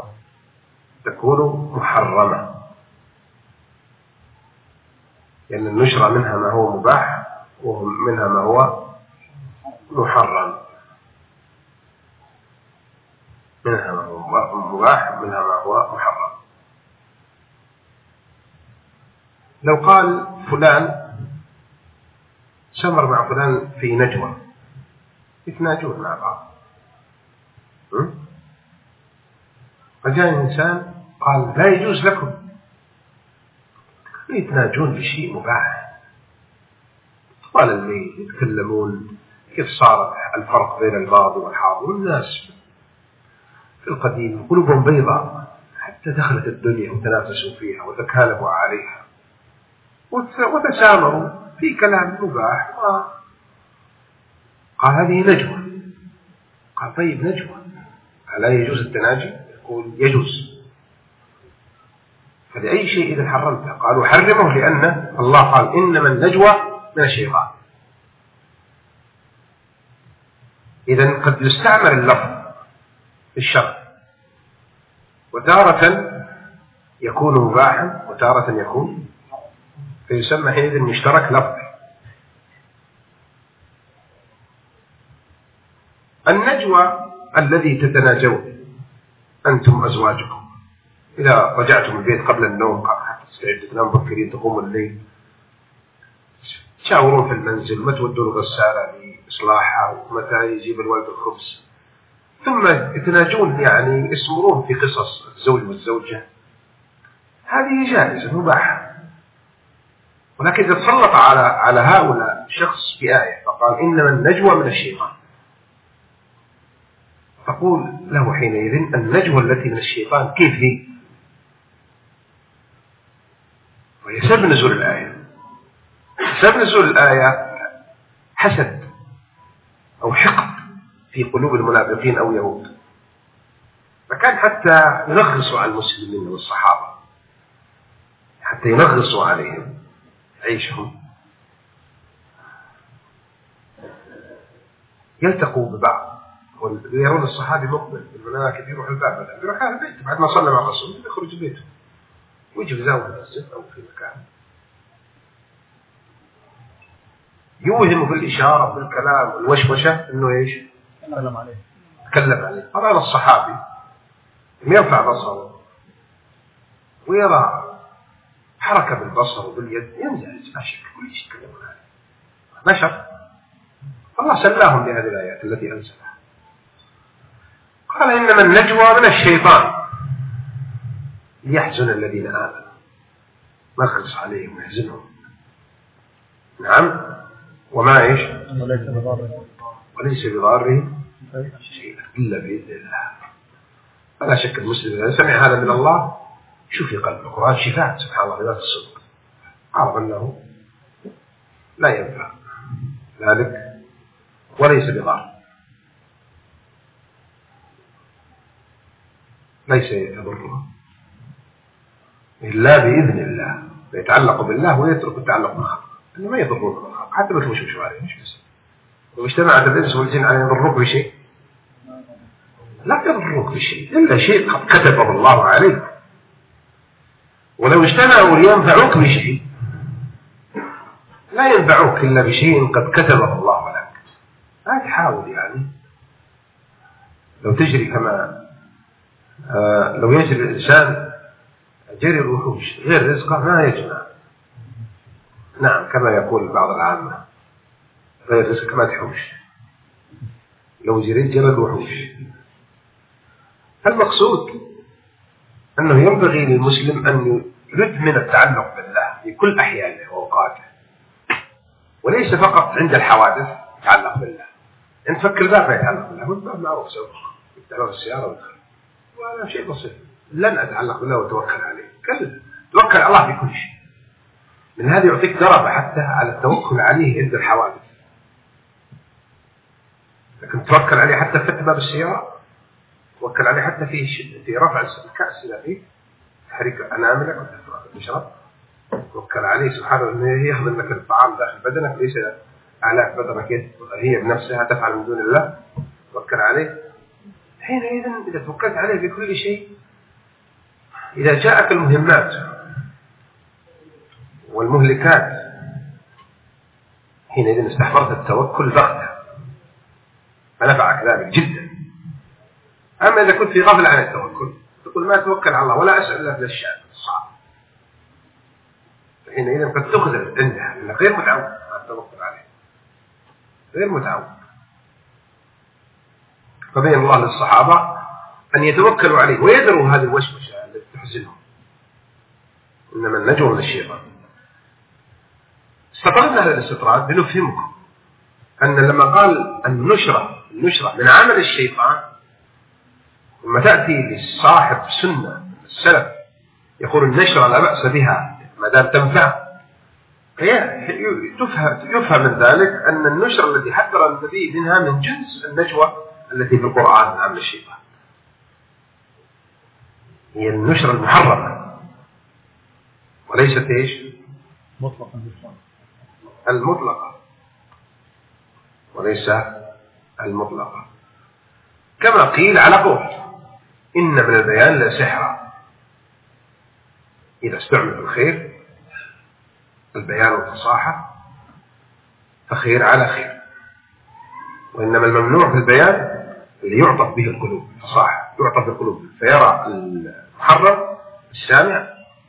تكون محرمة، لأن يعني النشرة منها ما هو مباح ومنها ما هو محرم، منها ما هو مباح منها ما هو محرم. لو قال فلان سمر مع فلان في نجوى يتناجون مع بعض، فجاء إنسان قال لا يجوز لكم يتناجون بشيء مباح، قال اللي يتكلمون كيف صار الفرق بين الماضي والحاضر، والناس في القديم قلوبهم بيضاء حتى دخلت الدنيا وتنافسوا فيها وتكالبوا عليها وتسامروا في كلام مباح. قال هذه نجوى. قال طيب نجوى لا يجوز التناجي؟ يقول يجوز. فلأي شيء إذا حرمته؟ قالوا حرمه لأن الله قال إنما النجوى من الشيطان. إذن قد يستعمل اللفظ في الشرع، وتارة يكون مباحا وتارة يكون فيسمى حينئذ مشترك لفظي. النجوى الذي تتناجون أنتم أزواجكم إذا رجعتم البيت قبل النوم حتى تستعدوا تنام بكرين تقوموا الليل، تشاورون في المنزل ما تودون الغسالة لإصلاحها ومتى يجيب الولد الخبز، ثم يتناجون يعني يسمرون في قصص الزوج والزوجة. هذه جائزة مباحة، ولكن إذا تسلط على على هؤلاء شخص بآية فقال إنما النجوى من الشيطان، تقول له حينئذ النجوى التي من الشيطان كيف هي؟ وهي سبب نزول الآية. سبب نزول الآية حسد أو حقد في قلوب المنافقين أو يهود، فكان حتى ينغصوا على المسلمين والصحابة، حتى ينغصوا عليهم عيشهم، يلتقوا ببعض ويرون الصحابي مقبل بالمناكب يروح الباب مثلا يروح على البيت بعد ما صلى مع الرسول يخرج بيته ويجي في زاوية المسجد أو في مكان يوهم بالإشارة بالكلام الوشوشة إنه إيش؟ تكلم عليه تكلم عليه. طبعا الصحابي يرفع بصره ويرى حركة بالبصر وباليد ينزعج، لا شك كل شيء يتكلمون عليه بشر. الله سلاهم بهذه الآيات التي أنزلها. قال إنما النجوى من الشيطان ليحزن الذين آمنوا، ما خلص عليهم ويحزنهم. نعم. وما إيش؟ وليس بضاره شيئا إلا بإذن الله. فلا شك المسلم إذا سمع هذا من الله شوف في قلبه. القرآن شفاء سبحان الله بذات الصدق، عرف أنه لا ينفع ذلك وليس بضار، ليس يضره إلا بإذن الله. يتعلق بالله ويترك التعلق بالخلق، أنه ما يضرون بالخلق حتى لو تمشوا عليه. مش بس لو اجتمعت الإنس والجن على يضروك بشيء لا يضروك بشيء إلا شيء قد كتبه الله عليك. ولو اجتمعوا لينفعوك بشيء لا ينفعوك إلا بشيء قد كتبه الله لك. لا تحاول يعني لو تجري كما آه لو يجري الإنسان جري الوحوش غير رزقه ما يجمع. نعم كما يقول بعض العامة غير رزقك ما تحوش. لو جريت جرى الوحوش. المقصود أنه ينبغي للمسلم أن يدمن التعلق بالله في كل أحيانه وأوقاته، وليس فقط عند الحوادث يتعلق بالله. إن فك الباب يتعلق بالله والباب معروف سوف يتعلق السيارة ويدخل وهذا شيء بسيط. لن أتعلق بالله وتوكل عليه. كلا توكل على الله في كل شيء. من هذا يعطيك درجة حتى على التوكل عليه عند الحوادث. لكن توكل عليه حتى في فتح باب السيارة، توكل عليه حتى في في رفع الكأس إلى فيه تحريك أناملك وتشرب. توكل عليه سبحانه أنه يهضم لك الطعام داخل بدنك ليس أعلاف بدنك هي بنفسها تفعل من دون الله. توكل عليه. حينئذ إذا توكلت عليه بكل شيء، إذا جاءك المهمات والمهلكات حينئذ استحضرت التوكل بغتة فنفعك ذلك جدا. أما إذا كنت في غفلة عن التوكل تقول ما توكل على الله ولا أسأل الله في الشأن الصعب، حينئذ قد تخذل عندها لأنك غير متعود على التوكل عليه، غير متعود. فبين الله للصحابة أن يتوكلوا عليه ويدروا هذه الوسوسة التي تحزنهم. إنما النجوى من الشيطان. استطردنا هذا الاستطراد لنفهمكم أن لما قال النشرة النشرة من عمل الشيطان، لما تأتي لصاحب سنة السلف يقول النشرة لا بأس بها ما دام تنفع، يفهم يفهم من ذلك أن النشرة التي حذر النبي منها من جنس النجوى التي في القرآن من عمل الشيطان، هي النشرة المحرمة وليست ايش؟ مطلقا المطلقة وليس المطلقة. كما قيل على قول إن من البيان لا سحرا، إذا استعمل الخير البيان والفصاحة فخير على خير. وإنما الممنوع في البيان اللي يعطف به القلوب، الفصاحة يعطف القلوب فيرى المحرم السامع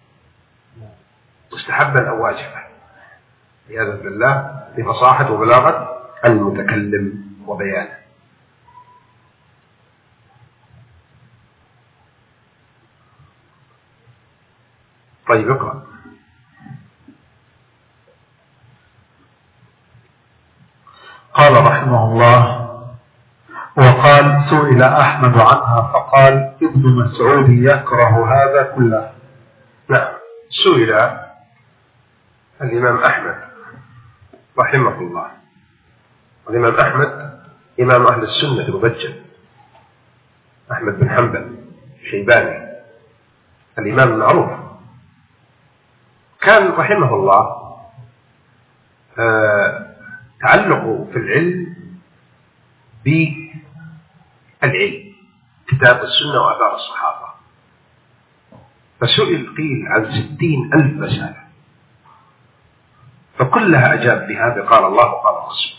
مستحبا أو واجبا، عياذا بالله بفصاحة وبلاغة المتكلم وبيانه. طيب اقرأ. قال رحمه الله: وقال سئل أحمد عنها فقال ابن مسعود يكره هذا كله. نعم، سئل الإمام أحمد رحمه الله، والإمام أحمد إمام أهل السنة المبجل، أحمد بن حنبل الشيباني الإمام المعروف، كان رحمه الله آه تعلق في العلم بالعلم، كتاب السنة وآثار الصحابة. فسئل قيل عن ستين ألف مسألة، فكلها أجاب بها بقال الله وقال الرسول،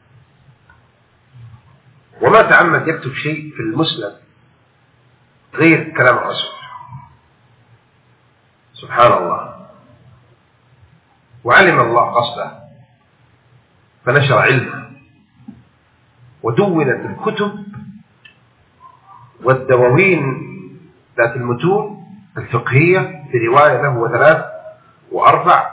وما تعمد يكتب شيء في المسند غير كلام الرسول سبحان الله. وعلم الله قصده فنشر علمه ودونت الكتب والدواوين ذات المتون الفقهية برواية له وثلاث وأربع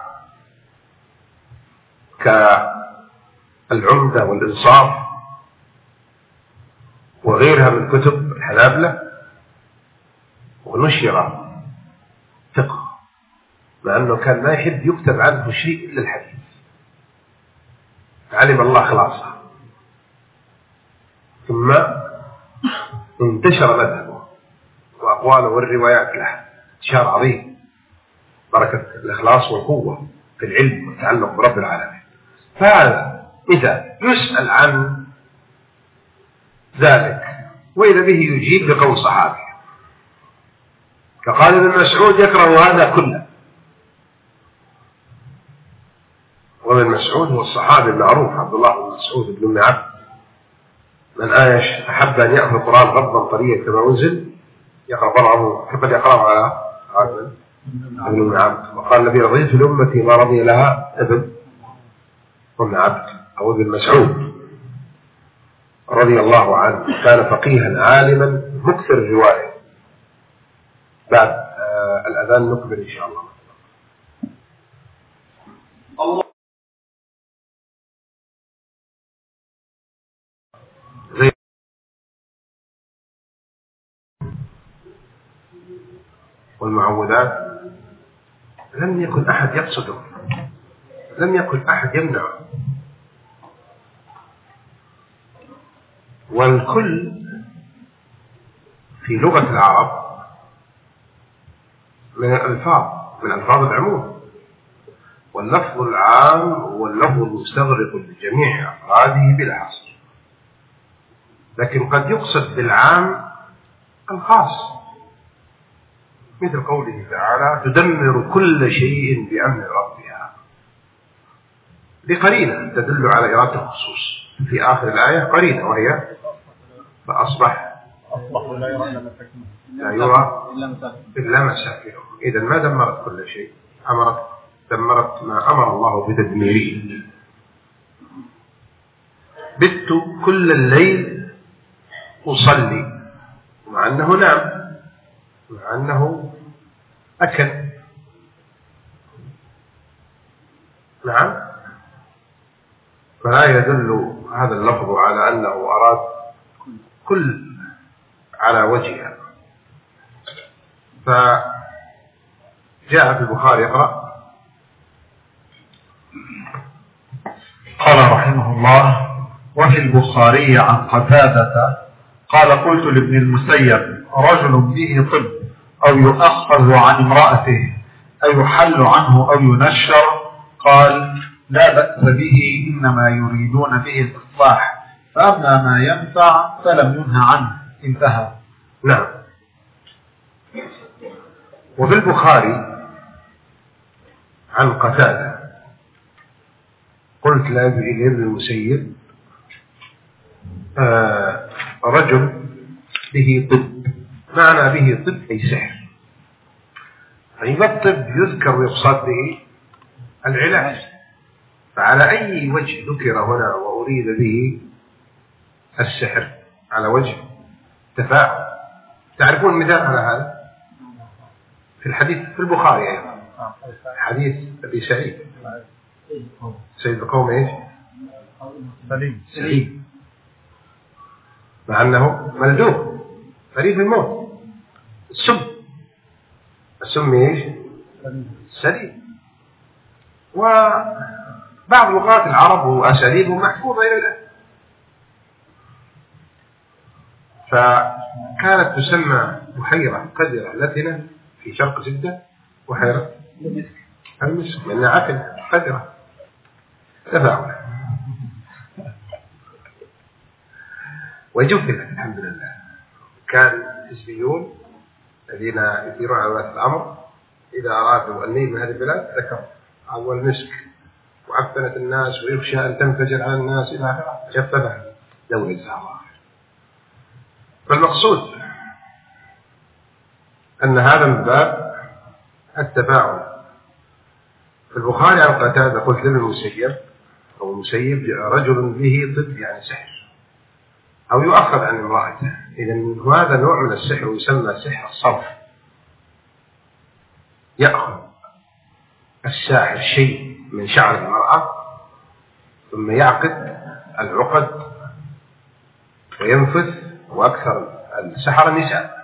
كالعمدة والإنصاف وغيرها من كتب الحنابلة، ونشر فقه مع أنه كان ما يحب يكتب عنه شيء إلا الحديث، علم الله خلاصه، ثم انتشر مذهبه وأقواله والروايات له انتشار عظيم، بركة الإخلاص والقوة في العلم والتعلق برب العالمين. فهذا مثال يسأل عن ذلك وإذا به يجيب بقول صحابي كقال ابن مسعود يكره هذا كله. وابن مسعود هو الصحابي المعروف عبد الله بن مسعود بن ابن عبد، من آيش أحب أن يأخذ القرآن غضا طريا كما أنزل يقرأ بعضه كبد يقرأ على عبد ابن عبد. وقال النبي رضيت في أمتي ما رضي لها ابن ابن عبد أو ابن مسعود رضي الله عنه، كان فقيها عالما مكثر الرواية. بعد آه الأذان نكمل إن شاء الله. الله والمعوذات لم يكن أحد يقصده، لم يكن أحد يمنع، والكل في لغة العرب من الألفاظ من ألفاظ العموم، واللفظ العام هو اللفظ المستغرق لجميع أفراده بلا حصر، لكن قد يقصد بالعام الخاص، مثل قوله تعالى تدمر كل شيء بأمر ربها، بقرينة تدل على إرادة الخصوص في آخر الآية، قرينة وهي فأصبح لا يرى إلا مساكنهم. إذا ما دمرت كل شيء، أمرت دمرت ما أمر الله بتدميره. بت كل الليل أصلي، مع أنه نام، مع أنه أكل، نعم، فلا يدل هذا اللفظ على أنه أراد كل على وجهها. فجاء في البخاري يقرأ قال رحمه الله: وفي البخاري عن قتادة قال قلت لابن المسيب: رجل به طب أو يؤخذ عن امرأته أيحل عنه أو ينشر؟ قال: لا بأس به، إنما يريدون به الإصلاح، فأما ما ينفع فلم ينهى عنه. انتهى. نعم. وفي البخاري عن قتادة قلت لابن المسيب: آه رجل به طب، معنى به طب أي سحر، يعني الطب يذكر ويقصد به العلاج، فعلى أي وجه ذكر هنا وأريد به السحر؟ على وجه تفاعل. تعرفون مثال على هذا في الحديث في البخاري أيضا، حديث أبي سعيد سيد القوم إيش؟ سليم سليم، مع أنه ملدوب قريب من الموت، السم السم إيش؟ سليم. وبعض لغات العرب وأساليبهم محفوظة إلى الآن، فكانت تسمى بحيرة قدرة لتنة في شرق جدة بحيرة المسك، لأنها عقل قدرة تفاعل وجفلت الحمد لله. كان الحزبيون الذين يديرون على ولاة الأمر إذا أرادوا النيل من هذه البلاد ذكر أول مسك، وعفنت الناس ويخشى أن تنفجر على الناس إلى آخره، جففها دولة الزهراء. فالمقصود أن هذا من باب التفاعل. في البخاري عن قتادة قلت لابن المسيب أو المسيب: رجل به طب يعني سحر، أو يؤخذ عن امرأته. إذن هذا نوع من السحر ويسمى سحر الصرف. يأخذ الساحر شيء من شعر المرأة ثم يعقد العقد وينفث، وأكثر السحر النساء.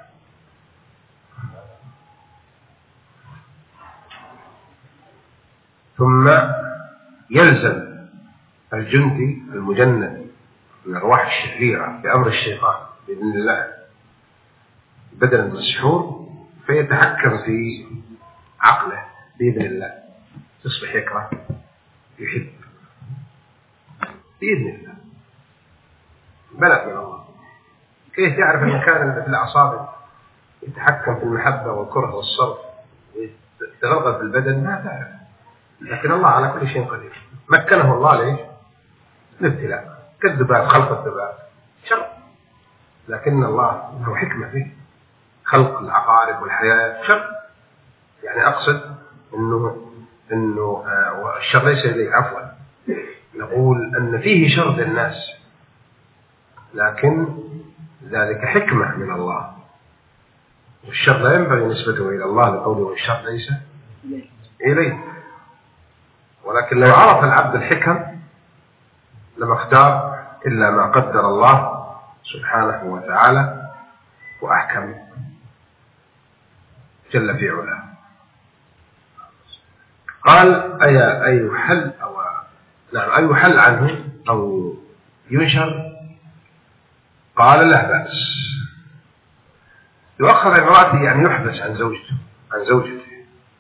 ثم يلزم الجندي المجند من الأرواح الشريرة بأمر الشيطان بإذن الله بدل المسحور، فيتحكم في عقله بإذن الله، يصبح يكره يحب بإذن الله. بلغ من الله. كيف يعرف المكان اللي في الأعصاب يتحكم في المحبة والكره والصرف ويتغلغل في البدن؟ ما تعرف، لكن الله على كل شيء قدير. مكنه الله ليش؟ للابتلاء. كالذباب، خلق الذباب شر، لكن الله له حكمة فيه. خلق العقارب والحياة شر، يعني أقصد إنه إنه آه والشر ليس إليه، عفوا نقول أن فيه شر للناس، لكن ذلك حكمة من الله. والشر لا ينبغي نسبته إلى الله لقوله والشر ليس إليه. ولكن لو عرف العبد الحكم لما اختار إلا ما قدر الله سبحانه وتعالى وأحكم جل في علاه. قال أي أي حل أو نعم أي حل عنه أو ينشر؟ قال لا بأس. يؤخر امرأته يعني يحبس عن زوجته عن زوجته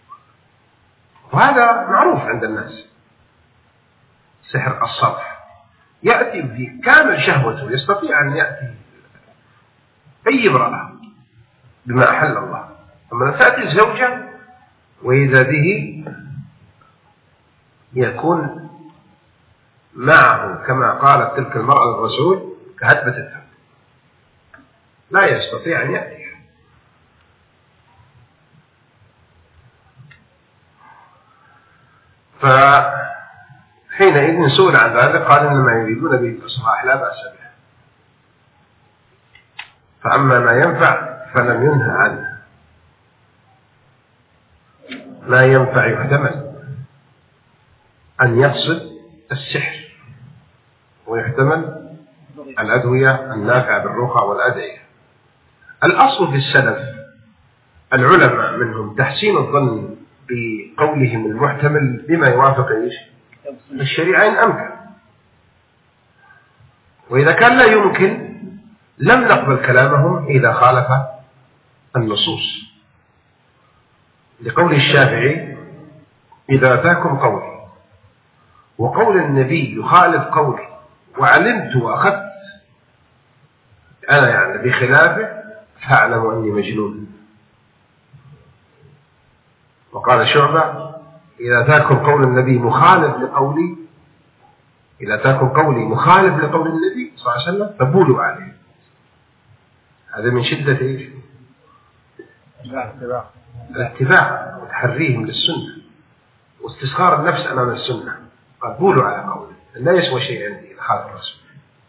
وهذا معروف عند الناس. سحر الصرف يأتي بكامل شهوته، يستطيع أن يأتي أي امرأة بما أحل الله. أما تأتي الزوجة وإذا به يكون معه كما قالت تلك المرأة للرسول كهتبة الثوب، لا يستطيع أن يأتي. فحينئذ سئل عن ذلك قال إنما يريدون به الإصلاح لا بأس به، فأما ما ينفع فلم ينهى عنه. ما ينفع يحتمل أن يقصد السحر، ويحتمل الأدوية النافعة بالرقى والأدعية. الأصل في السلف العلماء منهم تحسين الظن بقولهم المحتمل بما يوافق ايش؟ الشريعة إن أمكن. وإذا كان لا يمكن لم نقبل كلامهم إذا خالف النصوص، لقول الشافعي إذا أتاكم قولي وقول النبي يخالف قولي وعلمت وأخذت أنا يعني بخلافه فاعلموا أني مجنون. وقال شعبة إذا أتاكم قول النبي مخالف لقولي إذا أتاكم قولي مخالف لقول النبي صلى الله عليه وسلم فبولوا عليه. هذا من شدة إيش؟ الاتباع وتحريهم للسنة واستصغار النفس أمام السنة. قد بولوا على قوله لا يسوى شيء عندي خالف الرسول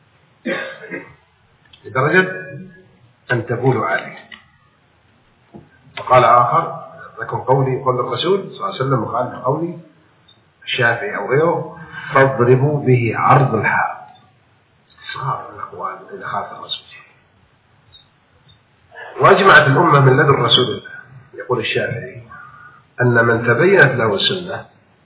لدرجة أن تبولوا عليه. وقال آخر لكم قولي قول الرسول صلى الله عليه وسلم مخالف قولي الشافعي أو غيره فاضربوا به عرض الحائط. استصغار الأقوال إذا خالف الرسول. وأجمعت الأمة من لدن رسول الله يقول الشافعي أن من تبينت له السنة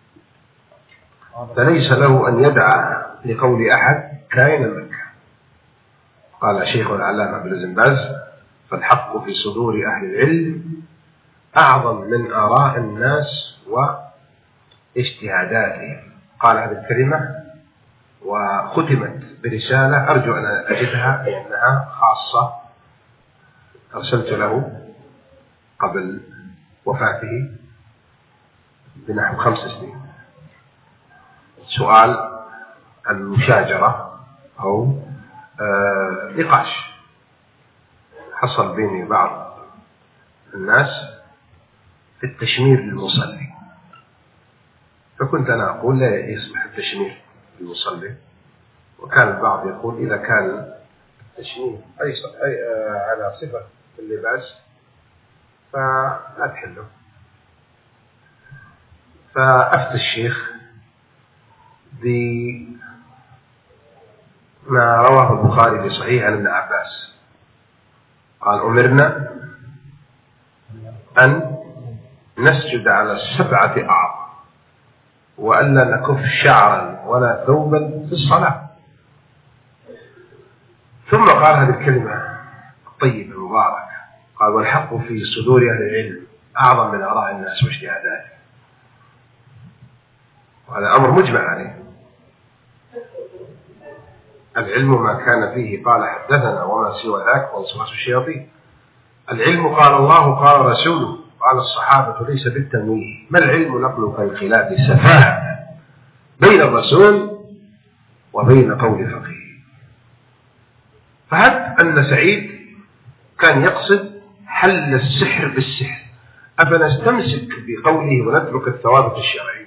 فليس له أن يدعى لقول أحد كائنا من كان. قال شيخنا العلامة ابن باز فالحق في صدور أهل العلم أعظم من آراء الناس واجتهاداتهم. قال هذه الكلمة وختمت برسالة أرجو أن أجدها لأنها خاصة أرسلت له قبل وفاته بنحو خمس سنين. سؤال عن مشاجرة أو آه نقاش حصل بيني بعض الناس في التشمير للمصلي، فكنت أنا أقول لا يصلح التشمير للمصلي، وكان البعض يقول إذا كان تشميل أي أي آه على صفة اللباس فلا تحله. فأفتى الشيخ بما رواه البخاري في صحيح عن ابن عباس قال أمرنا أن نسجد على السبعة أعظم وألا نكف شعرا ولا ثوبا في الصلاة. ثم قال هذه الكلمة الطيبة المباركة قال والحق في صدور أهل العلم أعظم من آراء الناس واجتهاداتهم. وهذا أمر مجمع عليه. العلم ما كان فيه قال حدثنا وما سوى ذاك ووسواس الشياطين. العلم قال الله قال رسوله قال الصحابة ليس بالتمويه. ما العلم نقل كالخلاف سفاهة بين الرسول وبين قول فقيه. فهب أن سعيد كان يقصد حل السحر بالسحر أفنستمسك بقوله ونترك الثوابت الشرعية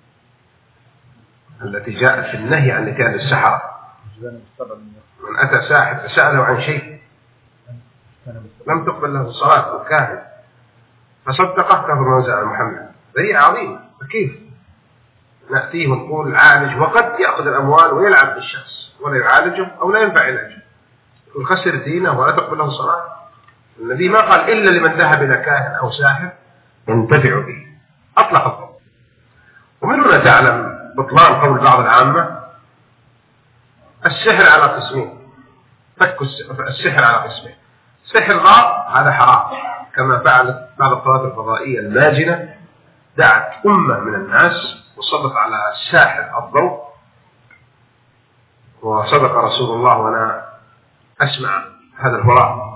التي جاءت في النهي عن نكال السحرة. من أتى ساحر فسأله عن شيء لم تقبل له الصلاة والكاهن فصدقه كفر من زعم محمد. ذريعة عظيمة. فكيف نأتيه ونقول عالج وقد يأخذ الأموال ويلعب بالشخص ولا يعالجه أو لا ينفع علاجه ويخسر دينه ولا تقبل له الصلاة. النبي ما قال إلا لمن ذهب إلى كاهن أو ساحر ينتفع به. أطلق الضوء. ومن هنا تعلم بطلان قول بعض العامة السحر على قسمين. فك السحر على قسمين. سحر غاب هذا حرام كما فعلت بعض القنوات الفضائية الماجنة دعت أمة من الناس وسلط على الساحر الضوء. وصدق رسول الله وأنا أسمع هذا الهراء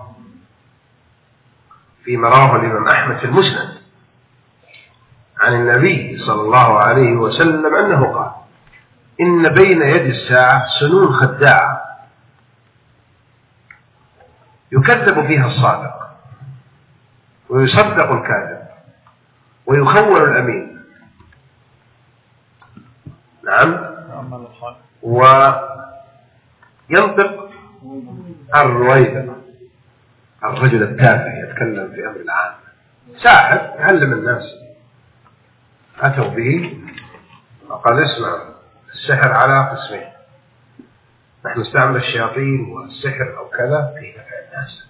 فيما رواه الإمام أحمد في المسند عن النبي صلى الله عليه وسلم أنه قال إن بين يد الساعة سنون خداعة يكذب فيها الصادق ويصدق الكاذب ويخول الأمين. نعم. وينطق الرويبة الرجل التافه يتكلم في أمر العام. ساحر يعلم الناس أتوا به وقال اسمع السحر على قسمين. نحن نستعمل الشياطين والسحر أو كذا في نفع الناس.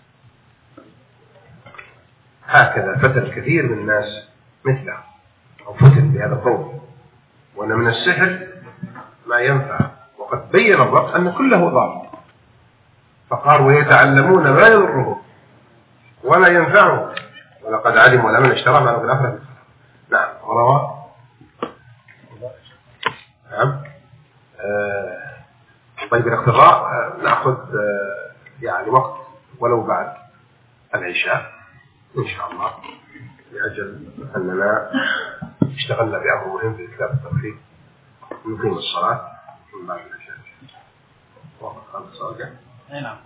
هكذا فتن الكثير من الناس مثله أو فتن بهذا القول وأن من السحر ما ينفع وقد بين الرب أن كله ضار. فقال ويتعلمون ما يضره ولا ينفعه ولقد علموا لمن اشترى ما له في الآخرة. نعم. وروى نعم. آه طيب الاقتضاء آه نأخذ آه يعني وقت ولو بعد العشاء إن شاء الله لأجل أننا اشتغلنا بأمر مهم في كتاب التوحيد نقيم الصلاة من بعد العشاء. وقت خمس صلاة. نعم.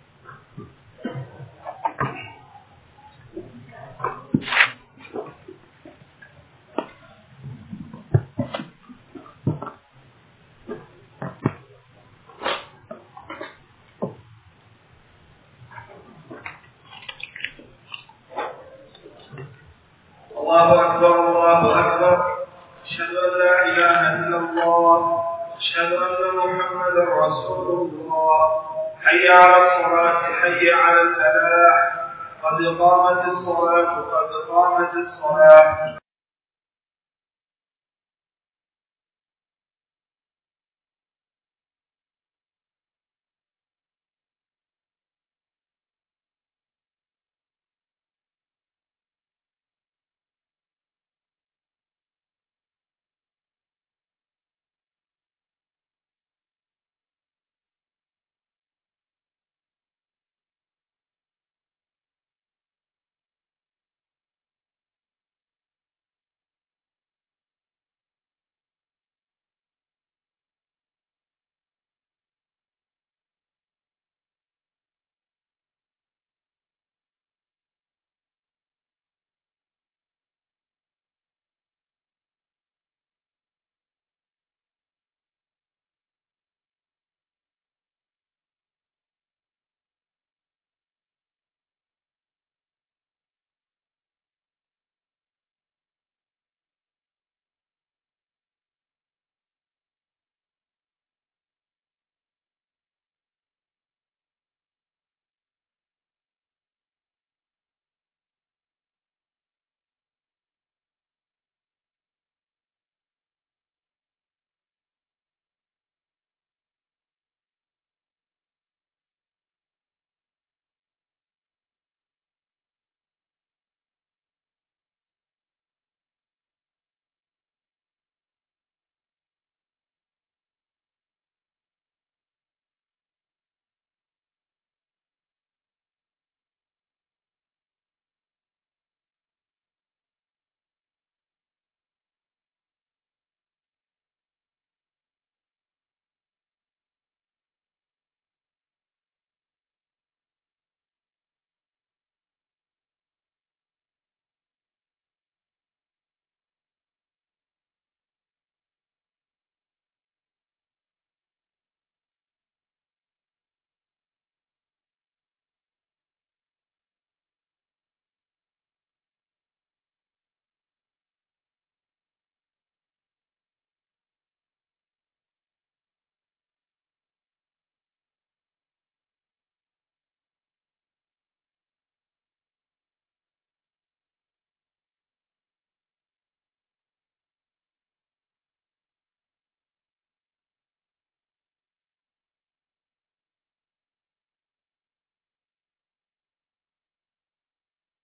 الله أكبر الله أكبر. أشهد أن لا إله إلا الله. أشهد أن محمدا رسول الله. حي على الصلاة حي على الفلاح. قد قامت الصلاة قد قامت الصلاة.